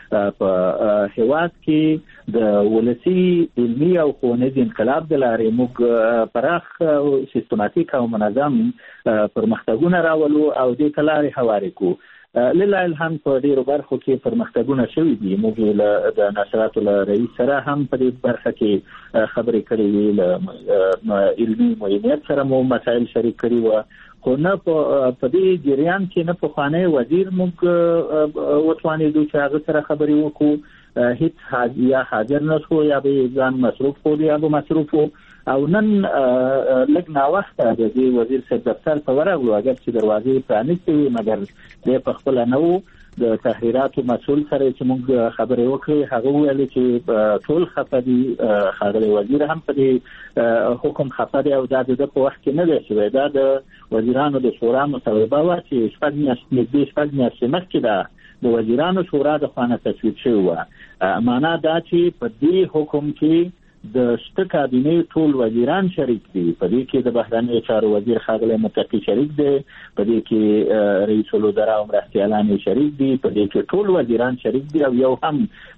په هیواد کې د ولسی علمي او ښوونیز انقلاب د لارې موږ پراخ سیستماتیک او منظم پرمختګونه راولو او دې ته لارې هوارې کړو. لله الحمد په ډیرو برخو کې پرمختګونه شوي دي. موږ د نشراتو له رئیس سره هم په دې برخه کې خبرې کړې وي، له علمي معینیت سره مو مسایل شریک کړي وو، خو نه په دې جریان کې نه پخوانی وزیر موږ وتوانېدو چې هغه سره خبرې وکړو، هیڅ یا حاضر نه شو یا به ځان مصروف کړو یا به مصروف وو. او نن لږ ناوخته د دې وزیر صاحب دفتر ته ورغلو، اگر چې دروازې پرانیستې وي مګر دی په خپله نه وو. د تحریراتو مسؤل سره چې موږ خبرې وکړې هغه وویل چې ټول خفه دي، ښاغلی وزیر هم په دې حکم خفه دی او دا د ده په وخت کې نه دی شوی. دا د وزیرانو د شورا مصوبه وه چې شپږ میاشتې نږدې شپږ میاشتې مخکې ده د وزیرانو شورا د خوا نه تصویب شوې وه. معنا دا چې په دې حکم کې د شته کابینې ټول وزیران شریک دي. په دې کې د بهرنیو چارو وزیر ښاغلی متقي شریک دی، په دې کې رئیس الوزرا او مرستیالان شریک دي، په دې کې ټول وزیران شریک دي او یو هم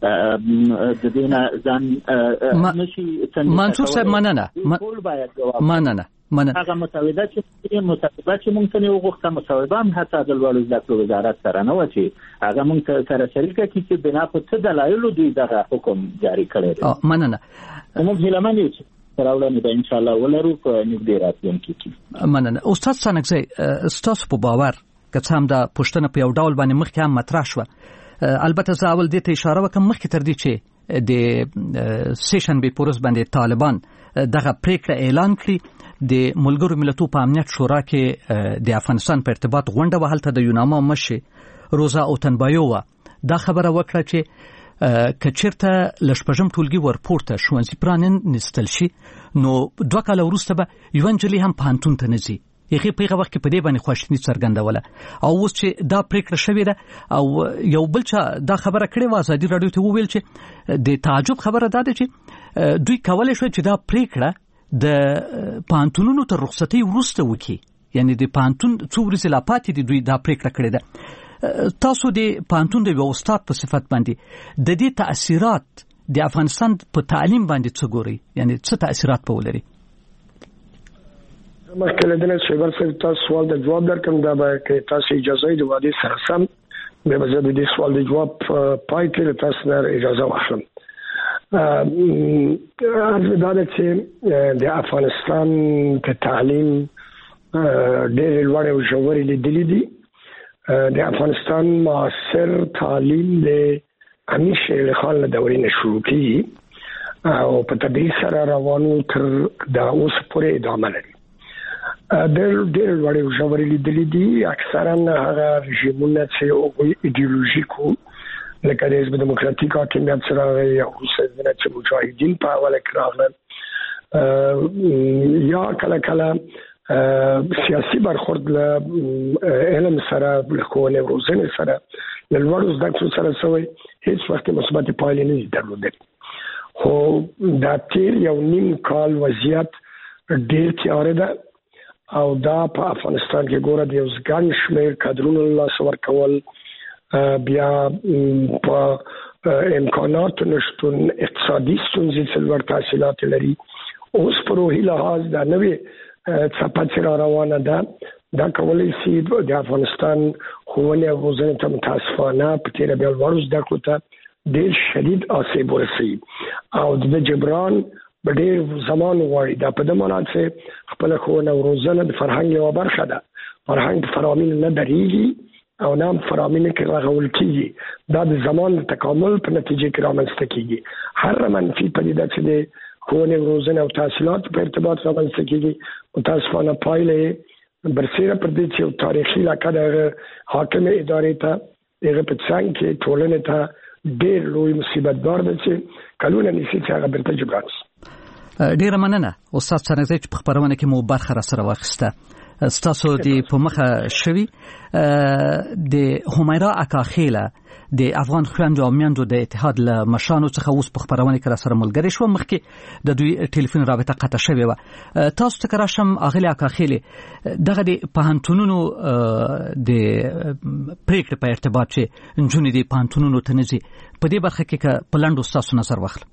د دې نه ځان نشي. منصور صاحب مننه ټول باید جواب مننه مننه هغه متوده چې متوده چې موږ ته وغوښته مصوبه هم حتی د لوړو زده کړو وزارت سره نه و چې هغه موږ سره شریکه کړي چې بنا په څه دلایلو دوی دغه حکم جاری کړی دی. مننه موږ هیله یو چې راوړنه به ان شاء الله ولرو په نږدې راتلونکي کې. مننه استاد سانکزی، ستاسو په باور که څه هم دا پوښتنه په یو ډول باندې مخکې هم مطرح شوه، البته زه اول دې ته اشاره وکړم مخکې تر دې چې د سیشن به پورس باندې طالبان دغه پریکړه اعلان کړي د ملګرو ملتونو په امنیت شورا کې د افغانستان په ارتباط غونډه وهلته د یوناما مشر روزا اوتنبایووا دا خبره وکړه چې کچرته لشپږم ټولګي ورپورته ښوونځي پرانن نستل شي نو دوه کاله وروسته به یو نجلۍ هم پوهنتون ته نه ځي. هغې په هغه وخت کې په دې باندې خواشیني څرګندوله او اوس چې دا پریکړه شوې ده او یو بل چا دا خبره کړې وه ازادي راډیو ته وویل چې د تعجب خبره دا ده چې دوی کولی شوی چې دا پریکړه د پوهنتونونو تر رخصتۍ وروسته وکړي، یعنی د پوهنتون څو ورځې لا پاتې دي دوی دا پریکړه کړې ده. تاسو د پوهنتون د یو استاد په صفت باندې د دې تأثیرات د افغانستان په تعلیم باندې څه ګوري، یعنی څه تأثیرات به ولري؟ مخکې له دې نه چې بل څه تاسو سوال د جواب درکړم، دا به کې تاسو اجازه یې د وادي سره سم به به زه د دې سوال د جواب پای کې تاسو نه اجازه واخلم. عرض دا ده چې د افغانستان په تعلیم ډېر لوړ او ژور لیدلي دي. د افغانستان معاصر تعلیم د امیر شیر علي خان له دورې نه شروع کیږي او په تدریج سره روانو تر دا اوس پورې ادامه لري. ډېر ډېر لوړ او ژور لیدلي دي. اکثرا هغه رژیمونه چې هغوی ایډیولوژیکو لکه د حزب دموکراتیک حاکمیت سره راغی او اوسنی چې مجاهدین په حواله کې راغلل یا کله کله سیاسي برخورد له علم سره له ښوونې او روزنې سره له لوړو زده کړو سره شوی هیڅ وخت مثبت پایلې نه دي درلودلې. خو دا تیر یو نیم کال وضعیت ډېر تیاره ده او دا په افغانستان کې ګوره د یو ځګان شمېر کادرونو له لاسه ورکول، بیا په امکاناتو نشتون، اقتصادي ستونزې چې لوړ تحصیلات لري، اوس په روحي لحاظ دا نوې څپه چې را روانه ده دا کولی شي د افغانستان ښوونې او روزنې ته متاسفانه په تېره بیا لوړو زده کړو ته ډېر شدید آسیب ورسوي او د جبران به ډېر زمان غواړي. دا په دې معنا چې خپله ښوونه او روزنه د فرهنګ یوه برخه ده. فرهنګ په فرامینو نه درېږي او نام فرامینه کې راغول کیږي. دا د زمان تکامل په نتیجه کې رامنځته کیږي. هر منفي پدیده چې د ښوونې او روزنې او تحصیلات په ارتباط رامنځته کیږي متاسفانه پایله برسیره پر دې چې تاریخي علاقه د حاکم ادارې ته هغه په څنګ کې ټولنې ته ډېر لوی مصیبت دار دی چې کلونه نیسي چې هغه بیرته جبران شي. ډیره مننه استاد سرنزی چې په خبرونه کې مو برخه را سره واخیسته. ستاسو د په مخه شوی د همیرا اکاخیله د افغان خويندو او میندو د اتحاد له مشانو څخه اوس په خبرونه کې را سره ملګری شو. مخکې د دوی ټلیفون رابطه قطع شوې و. تاسو ته راشم اغلی اکاخیله دغه د پهانتونونو د پریکړې په ارتباط چې انجونې د پهانتونونو ته نزي په دې برخه کې په لاندو تاسو نظر واخلئ.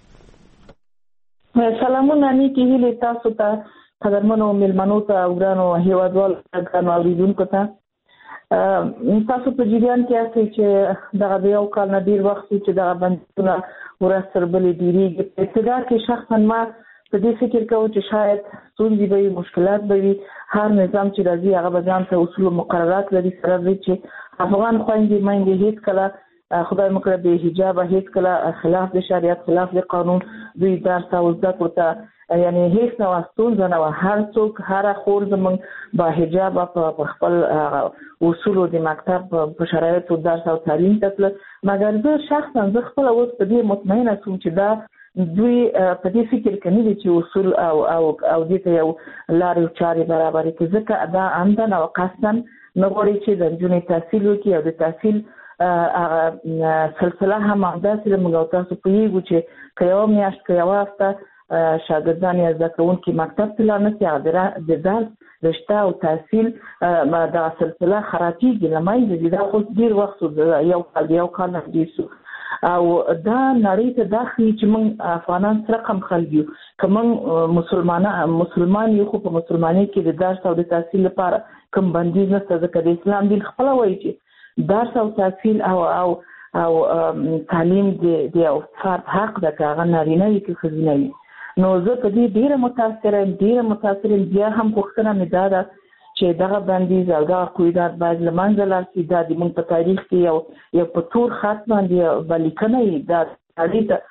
سلامونه نیکی هیله تاسو ته قدرمنو ملمنو ته ورانو هیوادوال غانو اوریدونکو ته. تاسو په جریان کې اسئ چې دغه یو کال نه ډیر وخت چې دغه بندونه ورسره بلې ډیریږي. په ابتدا کې شخصا ما په دې فکر کوم چې شاید ستونزې به مشکلات به وي. هر نظام چې راځي هغه به ځان ته اصول او مقررات لري سره چې افغان خويندې مېندې هیڅ کله خدای مکړه به حجاب هیڅ کله خلاف د شریعت خلاف د قانون دوی درس او زده کوته یعنی هیڅ نو استون نه هر څوک هر خور زمون با حجاب په خپل اصول د مکتب په شرایطو درس او تعلیم تل. مګر زه شخصا زه خپل اوس په دې مطمئنه سوم چې دا دوی په دې فکر کوي چې اصول او او او دې ته یو لارې چارې برابرې کوي ځکه دا آمدن او قصدن نه غواړي چې د جنې تحصیل وکړي او د تحصیل هغه سلسله هم داسې موږ تاسو په یو چې کيو میاشت کيو هفته شاګردان یا زده کوونکي مکتب ته لاړ نه د درس رشته او تحصیل دا سلسله خرابېږي لمای دا خو ډیر وخت یو کال یو کال نه دی سو او دا نړۍ ته داخلي چې موږ افغانان سره کم خلک یو کوم مسلمانان مسلمان یو خو په مسلمانۍ کې د درس او د تحصیل لپاره کوم بندیز نه ځکه د اسلام دین خپل وایي چې درس او تحصیل او او او تعلیم د یو فرد حق ده که هغه نارینه وي که ښځینه وي. نو زه په دې ډېره متاثره یم ډېره متاثره یم. بیا هم پوښتنه مې دا ده چې دغه بندیز او دغه قیودات باید له منځه لاړ شي. دا زموږ په تاریخ کې یو یو په تور خط باندې به لیکنه وي. دا اړې ته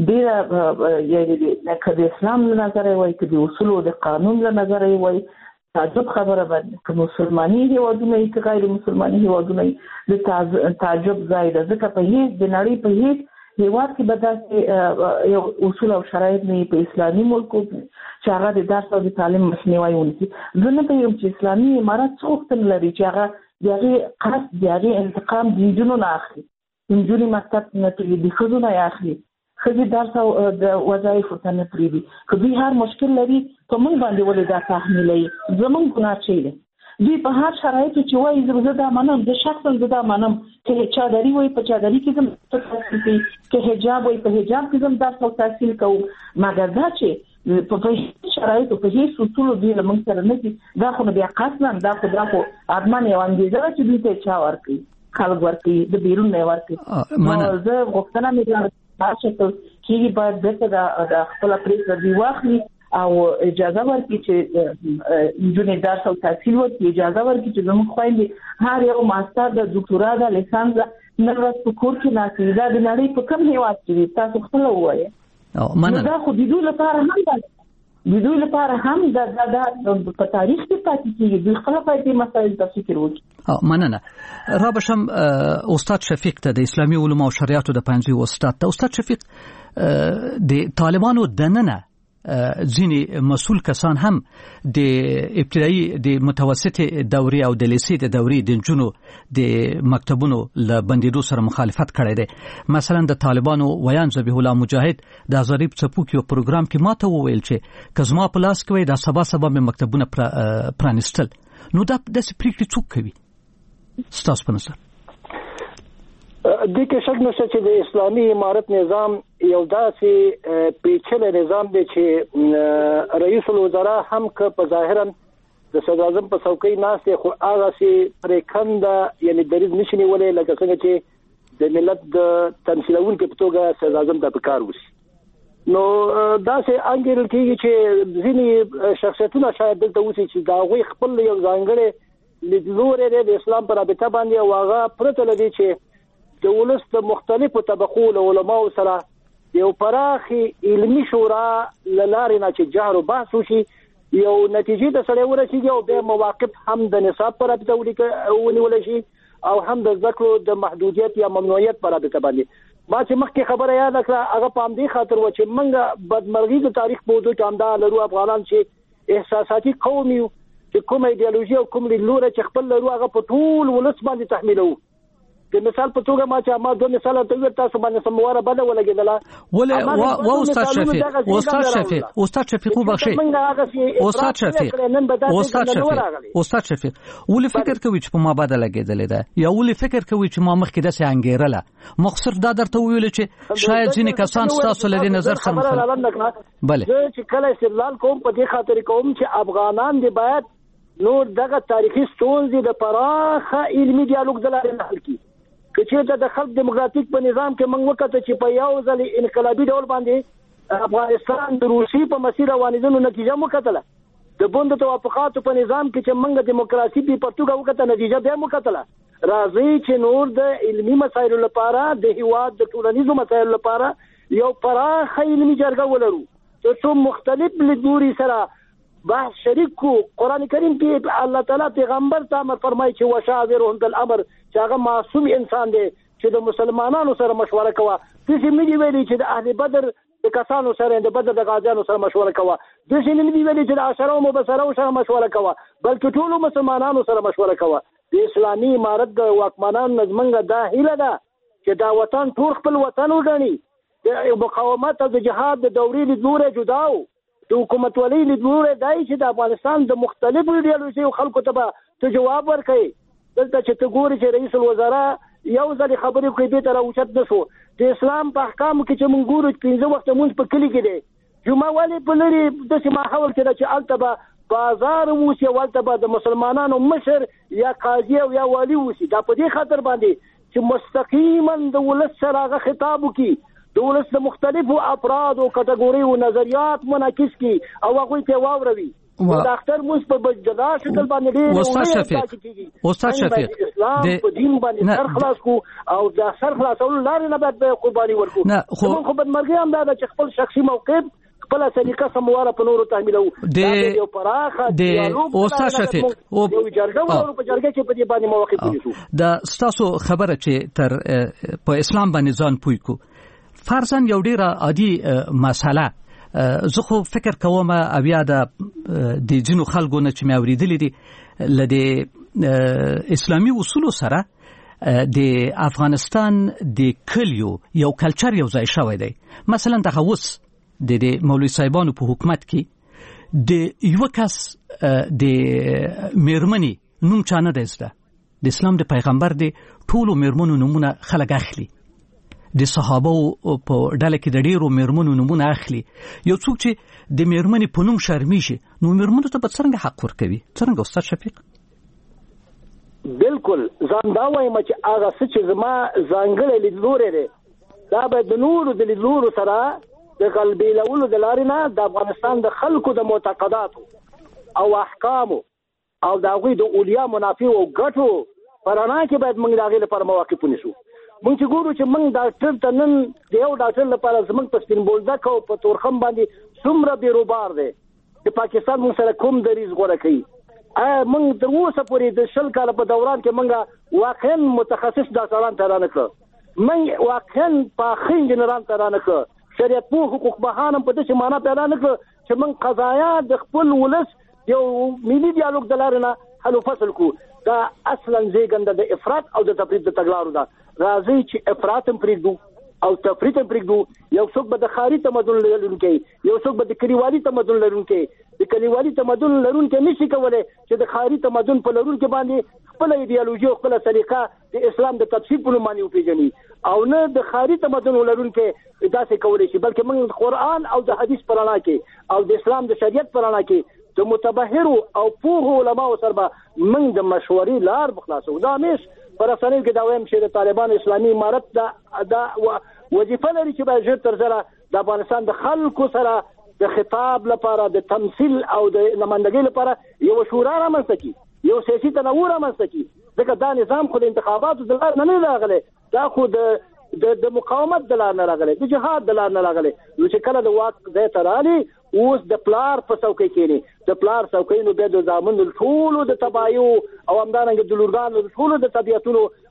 ډېره که د اسلام له نظره وایي که د اصولو د قانون له نظره وایي تعجب خبره باندې که مسلمانۍ هیوادونه یې که غیر مسلمانۍ هیوادونه یې د تعجب ځای ده ځکه په هیڅ د نړۍ په هیڅ هیواد کې به داسې یو اصول او شرایط نه په اسلامي ملکو چې هغه د درس او د تعلیم مخنیوی ونیسي. زه نه پوهېږم چې اسلامي امارت څه غوښتنه لري چې هغه د هغې قصد د هغې انتقام د نجونو نه اخلي. نجونې مکتب نه پرېږدي ښځو نه یې اخلي ښځې درس او د وظایفو ته نه پرېږدي. که دوی هر مشکل لري په موږ باندې ولې دا تحمیلوي زموږ ګناه چی دی؟ دوی په هر شرایطو چې وایي زه دا منم زه شخصا زه دا منم که چادري وایي په چادري کې زم تحصیل کوي که حجاب وایي په حجاب کې زم درس او تحصیل کوو. مګر دا چې په هیڅ شرایطو په هیڅ اصولو دوی له موږ سره نه دي دا خو بیا قصدا دا خو دا خو ادمان یو انګېزه چې دوی ته چا ورکوي خلک ورکوي د بیرون نه ورکوي. نو زه غوښتنه مې شکل کېږي باید بیرته د خپله پرېکړه دوی واخلي او اجازه ورکړي چې نجونې درس او تحصیل وکړي. اجازه ورکړي چې زموږ خویندې هر یو ماستر د دوکتورا د لیسانس نن ورځ په کور کې ناستې دي. دا د نړۍ په کوم هېواد کې دي تاسو خپله ووایئ. نو دا خو د دوی لپاره هم ده د دوی لپاره هم دا په تاریخ کې پاتې کېږي. دوی خپله باید دې مسایلو ته فکر وکړي. مننه. را بشم استاد شفیق ته د اسلامي علومو او شریعتو د پوهنځي استاد ته. استاد شفیق د طالبانو دننه ځینې مسؤل کسان هم د ابتدایي د متوسطې دورې او د لیسې د دورې د نجونو د مکتبونو له بندېدو سره مخالفت کړی دی. مثلا د طالبانو ویان ذبیح الله مجاهد د ازاري په څپو کې یو پروګرام کې ماته وویل چې که زما په لاس کې وای دا سبا سبا مې مکتبونه پرانیستل. نو دا داسې پرېکړې څوک کوي ستاسو په نظر؟ دې کې شک نشته چې د اسلامي امارت نظام یو داسې پیچلې نظام دی چې رئیس الوزرا هم که په ظاهرا د صدر اعظم په څوکۍ ناست دی خو هغه سي پرېکنده یعنی دریز نشي نیولای لکه څنګه چې د ملت د تمثیلونکو په توګه صدر اعظم ته پکار وشي. نو داسې انګیرل کېږي چې ځینې شخصیتونه شاید دلته وشي چې دا غوي خپل یو ځانګړی لیدلوري د اسلام پر رابطه باندې او هغه پرته لدی چې د ولس د مختلفو طبقو له علماو سره یو پراخي علمي شورا لارې نه چې جهر او بحث وشي یو نتیجې د سره ورسیږي او به مواقف هم د نصاب پر رابطه ونیول شي او هم د ذکر د محدودیت یا ممنوعیت پر رابطه باندې. ما چې مخکې خبره یاد کړه هغه په همدې خاطر و چې موږ بدمرغي د تاریخ په اوږدو کې همدا لرو افغانان چې احساساتي قوم یو چې کوم ایډیالوژي او کوم لیدلوری چې خپل لرو هغه په ټول ولس باندې تحمیلوو. د مثال په توګه ما چې ما دوه مثال ته ویل تاسو باندې سمواره بده ولګېدله ولې و استاد شفیق استاد شفیق استاد شفیق وبخښئ استاد شفیق استاد شفیق استاد شفیق ولې فکر کوي چې په ما بده لګېدلې ده یا ولې فکر کوي چې ما مخکې داسې انګېرله ما خو صرف دا درته وویل چې شاید ځینې کسان ستاسو له دې نظر سره مخالف بله زه چې کله استدلال کوم په دې خاطر کوم چې افغانان دې باید نور دغه تاریخي ستونزې د پراخه علمي ډیالوګ د لارې نه حل کړي. که چېرته د خلق دیموکراتیک په نظام کې موږ وکړو چې په یو ځل انقلابي ډول باندې افغانستان د روسي په مسیر روانېدلو نتیجه مو کتله، د بند توافقاتو په نظام کې چې موږ دیموکراسي په پرتګا وکړه نتیجه بیا مو کتله. راځي چې نور د علمي مسایلو لپاره د هیواد د ټولنیزو مسایلو لپاره یو پراخه علمي جرګه ولرو چې څو مختلف لیدلوري سره بحث شریک کو. قرآن کریم کې الله تعالی پیغمبر ته امر فرمایي چې وشاورهم فی الامر چې هغه معصوم انسان دی چې د مسلمانانو سره مشوره کوه. داسې نه دی ویلي چې د اهل بدر د کسانو سره د بدر د غازیانو سره مشوره کوه، داسې نه دی ویلي چې د عشره مبشرو سره مشوره کوه، بلکې ټولو مسلمانانو سره مشوره کوه. د اسلامي امارت د واکمنانو نظمنګ دا هیله ده چې دا وطن ټول خپل وطن وګڼي. د مقاومت او د جهاد د دورې لیدلوری جداو، د حکومت ولي لیدلوری دای چې د افغانستان د مختلفو ایډیالوژیو خلکو ته به ته جواب ورکړي. دلته چې ته ګوري چې رئیس الوزرا یو ځل خبرې کوي به تر اوچت نشو. د اسلام په احکامو کې چې موږ ګورو پنځه وخت مونږ په کلی کې دی جمعه ولې په لري د سیمه حول کې چې التبه بازار ووسی والتبه د مسلمانانو مشر یا قاضي او یا والی ووسی. دا په دې خاطر باندې چې مستقیما د ولس سره خطاب وکړي، د ولس د مختلفو افراد او کټګوري او نظریات منعکس کی او هغه ته واوروي. د اختر موږ په جدا شکل باندې ډېر استاد شفیق استاد شفیق د دین باندې سر خلاص کو او د سر خلاصولو لارې نه باید قرباني ورکو. خو خو بدمرغي هم دا چې خپل شخصي موقف خپل سلیقه سمواره په نورو تحمیلو. د یو پراخه د استاد شفیق او یو جرګه ورو په جرګه کې په دې باندې موافق دي. د ستاسو خبره چې تر په اسلام باندې ځان پوي کو فرضاً یو ډیره عادي مسله زه خو فکر کوم اویا د د جنو خلکو نه چې مې اوریدلې دي لدې اسلامي اصولو سره د افغانستان د کلیو یو کلچر یو ځای شوی دی. مثلا د اوس د مولوی صاحبانو په حکومت کې د یو کس د میرمنی نوم چانه دزده د اسلام د پیغمبر د ټولو میرمنو نومونه خلک اخلي، د صحابه په ډله کې د ډیرو میرمنو نومونه اخلي. یو څوک چې د میرمنې په نوم شرمیږي نو میرمنو ته به څنګه حق ورکوي؟ څنګه استاد شفیق؟ بالکل ځان دا وایم چې هغه څه چې زما ځانګړی لیدلوری دی دا به د نورو د لیدلورو سره د قلبیلولو د لارې نه د افغانستان د خلکو د معتقداتو او احکامو او د هغوی د اولیا منافع او ګټو په رڼا کې باید موږ د هغې لپاره مواقف ونیسو. موږ چې ګورو چې موږ ډاکټر ته نن د یو ډاکټر لپاره زموږ په سپین بولدک او په تورخم باندې څومره بیروبار دی، د پاکستان موږ سره کوم دریځ غوره کوي. آیا موږ تر اوسه پورې د شل کاله په دوران کې موږ واقعا متخصص ډاکټران ته رانه کړو، موږ واقعا پاخه انجنیران ته رانه کړو، شریعت پوه حقوق بهان هم په داسې معنا پیدا نه کړو چې موږ قضایا د خپل ولس یو ملي ډیالوګ د لارې نه حل و فصل کو. دا اصلا زیږنده د افراط او د تفرید د تګلارو ده. راځي چې افراط هم پرېږدو او تفرید هم پرېږدو. یو څوک به د ښاري تمدن لرونکی، یو څوک به د کلیوالي تمدن لرونکی. د کلیوالي تمدن لرونکی نشي کولی چې د ښاري تمدن په لرونکي باندې خپله ایډیالوژي او خپله سلیقه د اسلام د تفسیر په نوم باندې وپېژني، او نه د ښاري تمدن لرونکی داسې کولی شي. بلکې موږ د قرآن او د حدیث په رڼا کې او د اسلام د شریعت په رڼا کې د متبهرو او پوهو علماو سره به موږ د مشورې لار بخلاصو. دا همیش په رسنیو کې دا وایم چې د طالبان اسلامي امارت دا وظیفه لري چې باید ژر تر ژره د افغانستان د خلکو سره د خطاب لپاره د تمثیل او د نمائندګۍ لپاره یو شورا رامنځته کړي، یو سیاسي تنوع رامنځته کړي. ځکه دا نظام خو د انتخاباتو د لارې نه راغلی، دا خو د د مقاومت د لارې نه راغلی، د جهاد د لارې نه راغلی. نو چې کله د واک ځای ته رالي اوس د پلار په څوکۍ کېني، د پلار څوکۍ نو بیا د زامنو ټولو د تباهیو او همدارنګه د لورګانو ټولو د طبیعتونو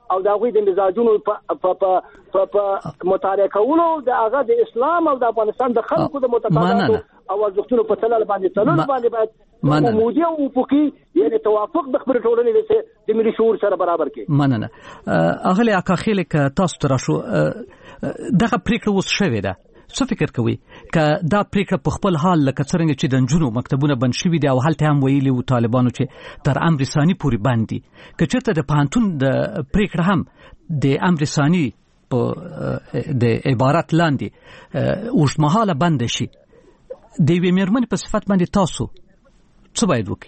او د هغوی د مزاجونو په په مطالعه کولو د هغه د اسلام او د افغانستان د خلکو د متقاضاتو او ارزښتونو په تلل باندې تلل باندې باید عمودي او افقي یعنی توافق د خبرې ټولنې د ملي شعور سره برابر کړي. مننه. اغلی اکاخیل ک تاسو تر شو دغه پریکړه اوس شوې ده، څه فکر کوي ک دا پریکړه په خپل حال لکه څنګه چې د نجونو مکتبونه بند شوي دي او هلته هم ویلي وو طالبانو چې تر امر ثاني پورې بند دي، که چېرته د پوهنتون د پریکړه هم د امر ثاني په د عبارت لاندې اوږدمهاله بند شي، د یوې مېرمنې په صفت باندې تاسو څه باید وکړي؟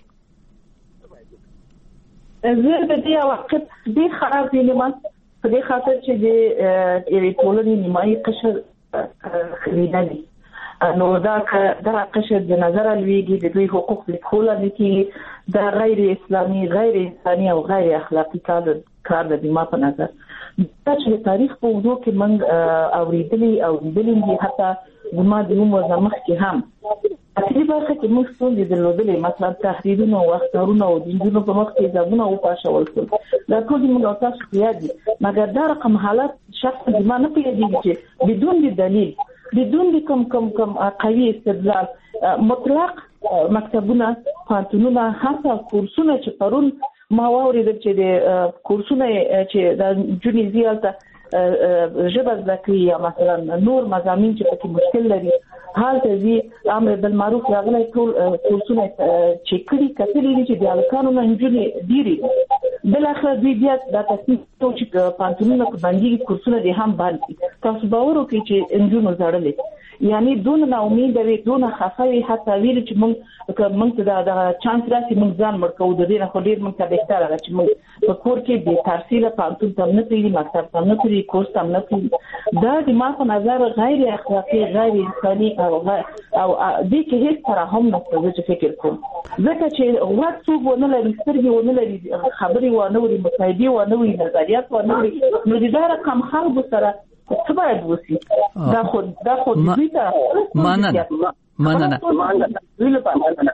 زه د دې وخت ډېر خراب وینم په دې خاطر چې د یوې ټولنې نیمایي قشر خریده دي، نو دا دا قشر د نظر لویږي، د دوی حقوق د کول نه کیږي، دا غیر اسلامي، غیر انساني او غیر اخلاقی کار کار د ما په نظر. دا چې تاریخ په وګړو کې موږ اوریدلي او لیدلي دي، حتی زما د عمر زمخ کې هم اصلي برخه کې موږ ټول درلودلې، مثلا تحریرونه او اخطارونه او د نجونو په وخت کې ځابونه وپاشول شول، دا ټول موږ تاسو یاد دي، مګر دا رقم حالات شخص زما نه پیږي چې بدون دلیل، بدون کوم کوم کوم قوي استدلال مطلق مکتبونه، پانتونونه، حتی کورسونه چې پرون ما واوریدل چې د کورسونه چې د جونی زیالته ژبه زده کوي یا مثلا نور مضامین چې پکې مشکل لري، حالته زی امر بالمعروف راغلی ټول کورسونه چې کړي کتلي دي چې د الکانو نه نجونې ډېرې بل اخر دوی بیا دا تصمیم ټول چې پانتونونه په باندې کورسونه دي هم باندې تاسو باور وکړئ چې نجونو زړلې، یعنی دون نا امید وي، دون خفوي، حتی ویل چې موږ موږ دا د چانس راسي موږ ځان مړکو د دې نه خو ډېر موږ ته بهتره ده چې موږ په کور کې به تحصیل پانتون تم نه کوي، مکتب تم نه کوي، کورس تم نه کوي. دا د ما په نظر غیر اخلاقی، غیر انساني او او دې کې هیڅ ترحم نشته. زه فکر کوم ځکه چې وخت څوک ونه لري، سترګې ونه لري، خبرې ونه لري، مصاحبې ونه لري، نظریات ونه لري، نو د دا رقم خلکو سره څه باید وسی؟ دا خو دا خو دوی ته مننه مننه.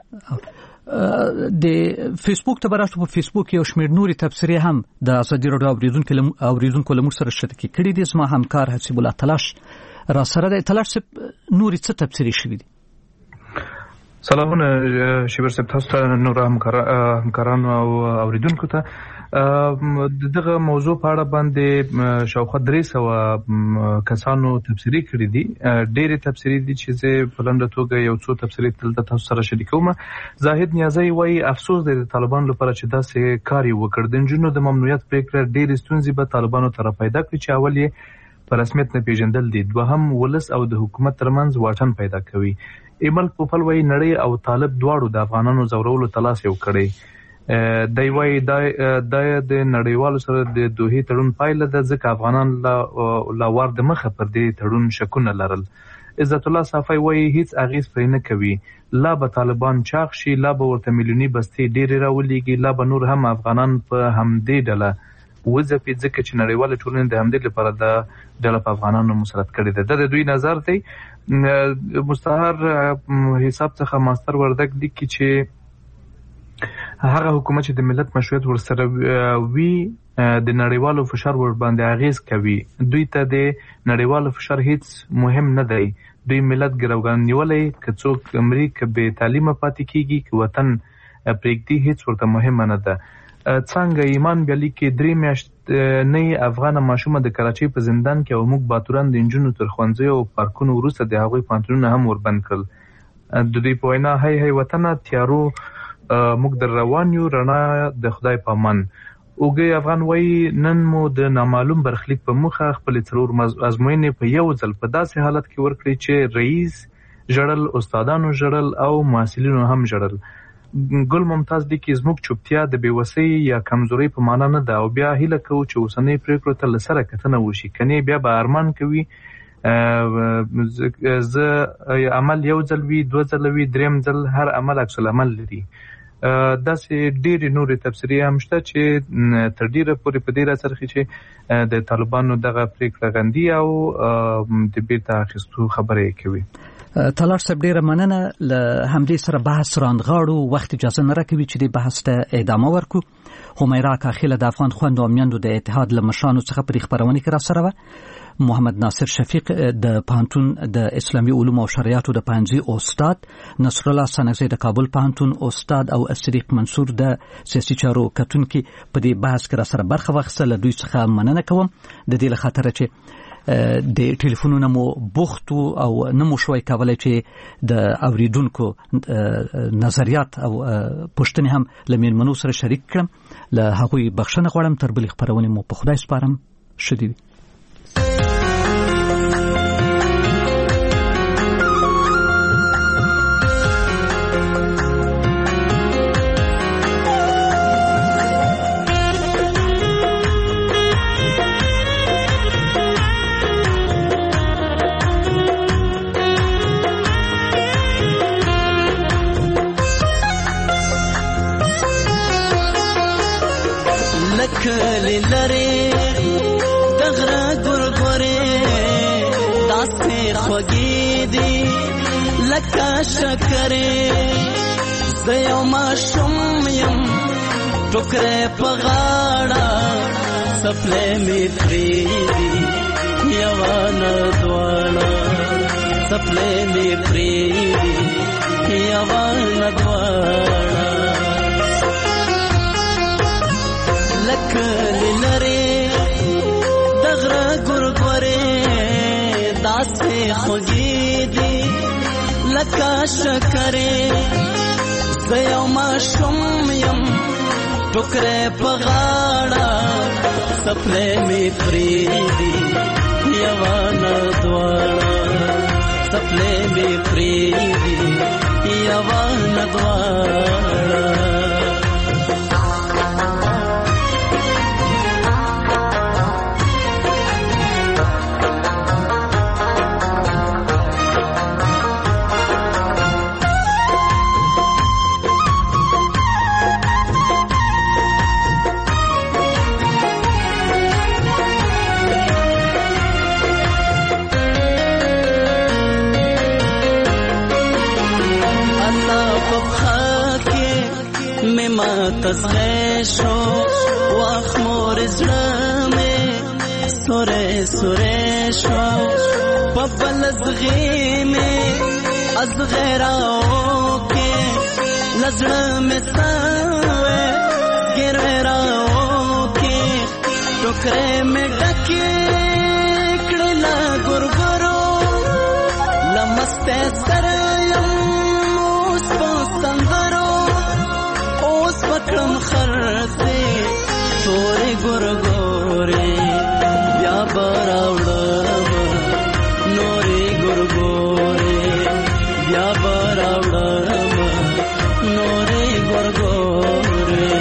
د فیسبوک ته براشو، په فیسبوک یو شمېر نوري تبصرې هم د ازادي راډیو اوریدونکو اوریدونکو لمر سره شریک کړي دي. زما همکار حسیب الله تلاش را سره د تلاش نوري څه تبصرې شوي دي؟ سلامونه شیبر صاحب، تاسو ته نور همکارانو او اوریدونکو ته دغه موضوع په اړه باندې شاوخوا درې سوه کسانو تبصرې کړي دي. ډېرې تبصرې دي چې زه په لنډه توګه یو څو تبصرې دلته تاسو سره شریکوم. زاهد نیازی وایي افسوس دی د طالبانو لپاره چې داسې کار یې وکړ. د نجونو د ممنوعیت پرېکړه ډېرې ستونزې به طالبانو ته پیدا کړي چې اول یې په رسمیت نه پیژندل دي، دوهم ولس او د حکومت ترمنځ واټن پیدا کوي. ایمل پوپل وایي نړۍ او طالب دواړو د افغانانو زورولو ته لاس یو کړی. دی وایي دا د نړیوالو سره د دوحې تړون پایله ده، ځکه افغانان لا وار د مخه پر دې تړون شکونه لرل. عزت الله صافی وایي هیڅ اغیز پرې نه کوي، لا به طالبان چاق شي، لا به ورته میلیوني بستې ډېرې راولېږي، لا به نور هم افغانان په همدې ډله وځپي، ځکه چې نړیواله ټولنې د همدې لپاره د ډله په افغانانو مسلط کړې ده. دا د دوی نظر دی. مستعار حساب څخه ماستر وردګ لیکي چې هغه حکومت چې د ملت مشروعیت ورسره وي د نړیوالو فشار ور باندې اغیز کوي. دوی ته د نړیوالو فشار هیڅ مهم نه دی. دوی ملت ګروګان نیولې، که څوک امریکا به تعلیمه پاتې کیږي، که وطن پرېږدي، هیڅ ورته مهمه نه ده. څنګه ایمان بیالي کې درې میاشت نه افغان ماشومه د کراچۍ په زندان کې او موږ باتوران د انجونو تر ښوونځیو او پارکونو وروسته د هغوی پانتونونه هم وربند کړل. د دوی په وینا هی هی وطنه تیارو موږ در روان یو، رڼا د خدای په امان. اوږی افغان وایي نن مو د نامعلوم برخلیک په مخه خپلې څلور ازموینې په یو ځل په داسې حالت کې ورکړې چې رئیس ژړل، استادانو ژړل او محصلینو هم ژړل. ګل ممتاز لیکي زموږ چوپتیا د بېوسۍ یا کمزورۍ په معنا نه ده او بیا هیله کوو چې اوسنۍ پرېکړو ته له سره کتنه وشي، کنې بیا به ارمان کوي زه عمل یو ځل وي، دوه ځله وي، دریم ځل هر عمل عکس العمل لري. داسې ډېرې نورې تبصرې هم شته چې تر ډېره پورې په دې راڅرخي چې د طالبانو دغه پرېکړه غندي او د بیرته اخیستو خبره یې کوي. تلاش صاحب ډیره مننه. له همدې سره بحث راندغاړو، وخت اجازه نه راکوي چې د بحث ته ادامه ورکو. همیرا کاخله د افغان خوند او میندو د اتحاد لمشانو څخه په خبرونه کې را سره و. محمد ناصر شفیق د پانتون د اسلامي علوم او شریعت د پانځي استاد، نصر الله سنگزی د کابل پانتون استاد او صدیق منصور د سیاسي چارو کتونکي په دې بحث کې را سره برخه واخیستله. دوی څخه مننه کوم د دې لخاطر چې د ټلیفونونو مو بوختو او نمو شوي کولای چې د اوریدونکو نظریات او پوښتنې هم لمن منو سره شریک کړم. له هغوی بخښنه غواړم. تر بلې خبرونه مو په خدای سپارم. شدي کلی لری دغره ګورګورې داسې خوږې دي لکه شکرې. زه یو ماشوم یم ټوکرې په غاړه څپلۍ مې پرېږدي یوه نه دواړه څپلۍ مې پرېږدي یوه نه دواړه. لکلی لری دغره ګورګورې داسې خوږې دي لکه شکرې. زه یو ماشوم یم ټوکرې په غاړه څپلۍ مې پرېږدي یوه نه دواړه څپلۍ مې پرېږدي یوه نه دواړه. تسخیشو واخ مور زړه سورې سورې شو په بل زغې مې از غیراو کې لزړه مې سوې ګرراو کې ټوکرې مې ډکې کړې لا ګورګورو لمسته سره یم اوس په سندرو اوس پکړم خرڅې تورې ګورګورې بیا براوړم نورې ګورګورې بیا براوړم نورې ګورګورې.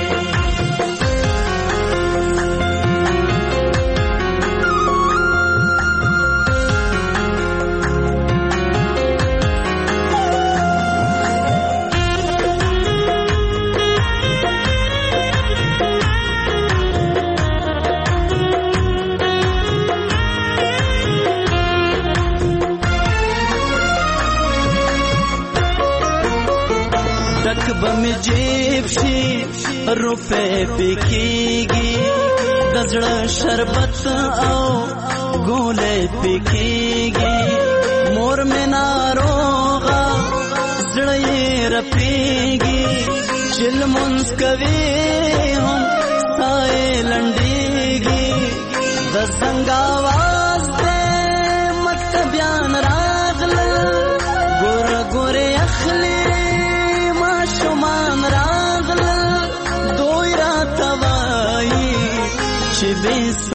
بمی جیب شي روپے پکېږي د زړه شربت او ګولې پکېږي مور مې ناروغه زړه یې رپېږي چې لمونځ کوي هم ستا یې لنډېږي د زنګ اواز دی مطلبیان راغلل ګوره ګورې اخلي شمان راغل دوی را توای چې بیس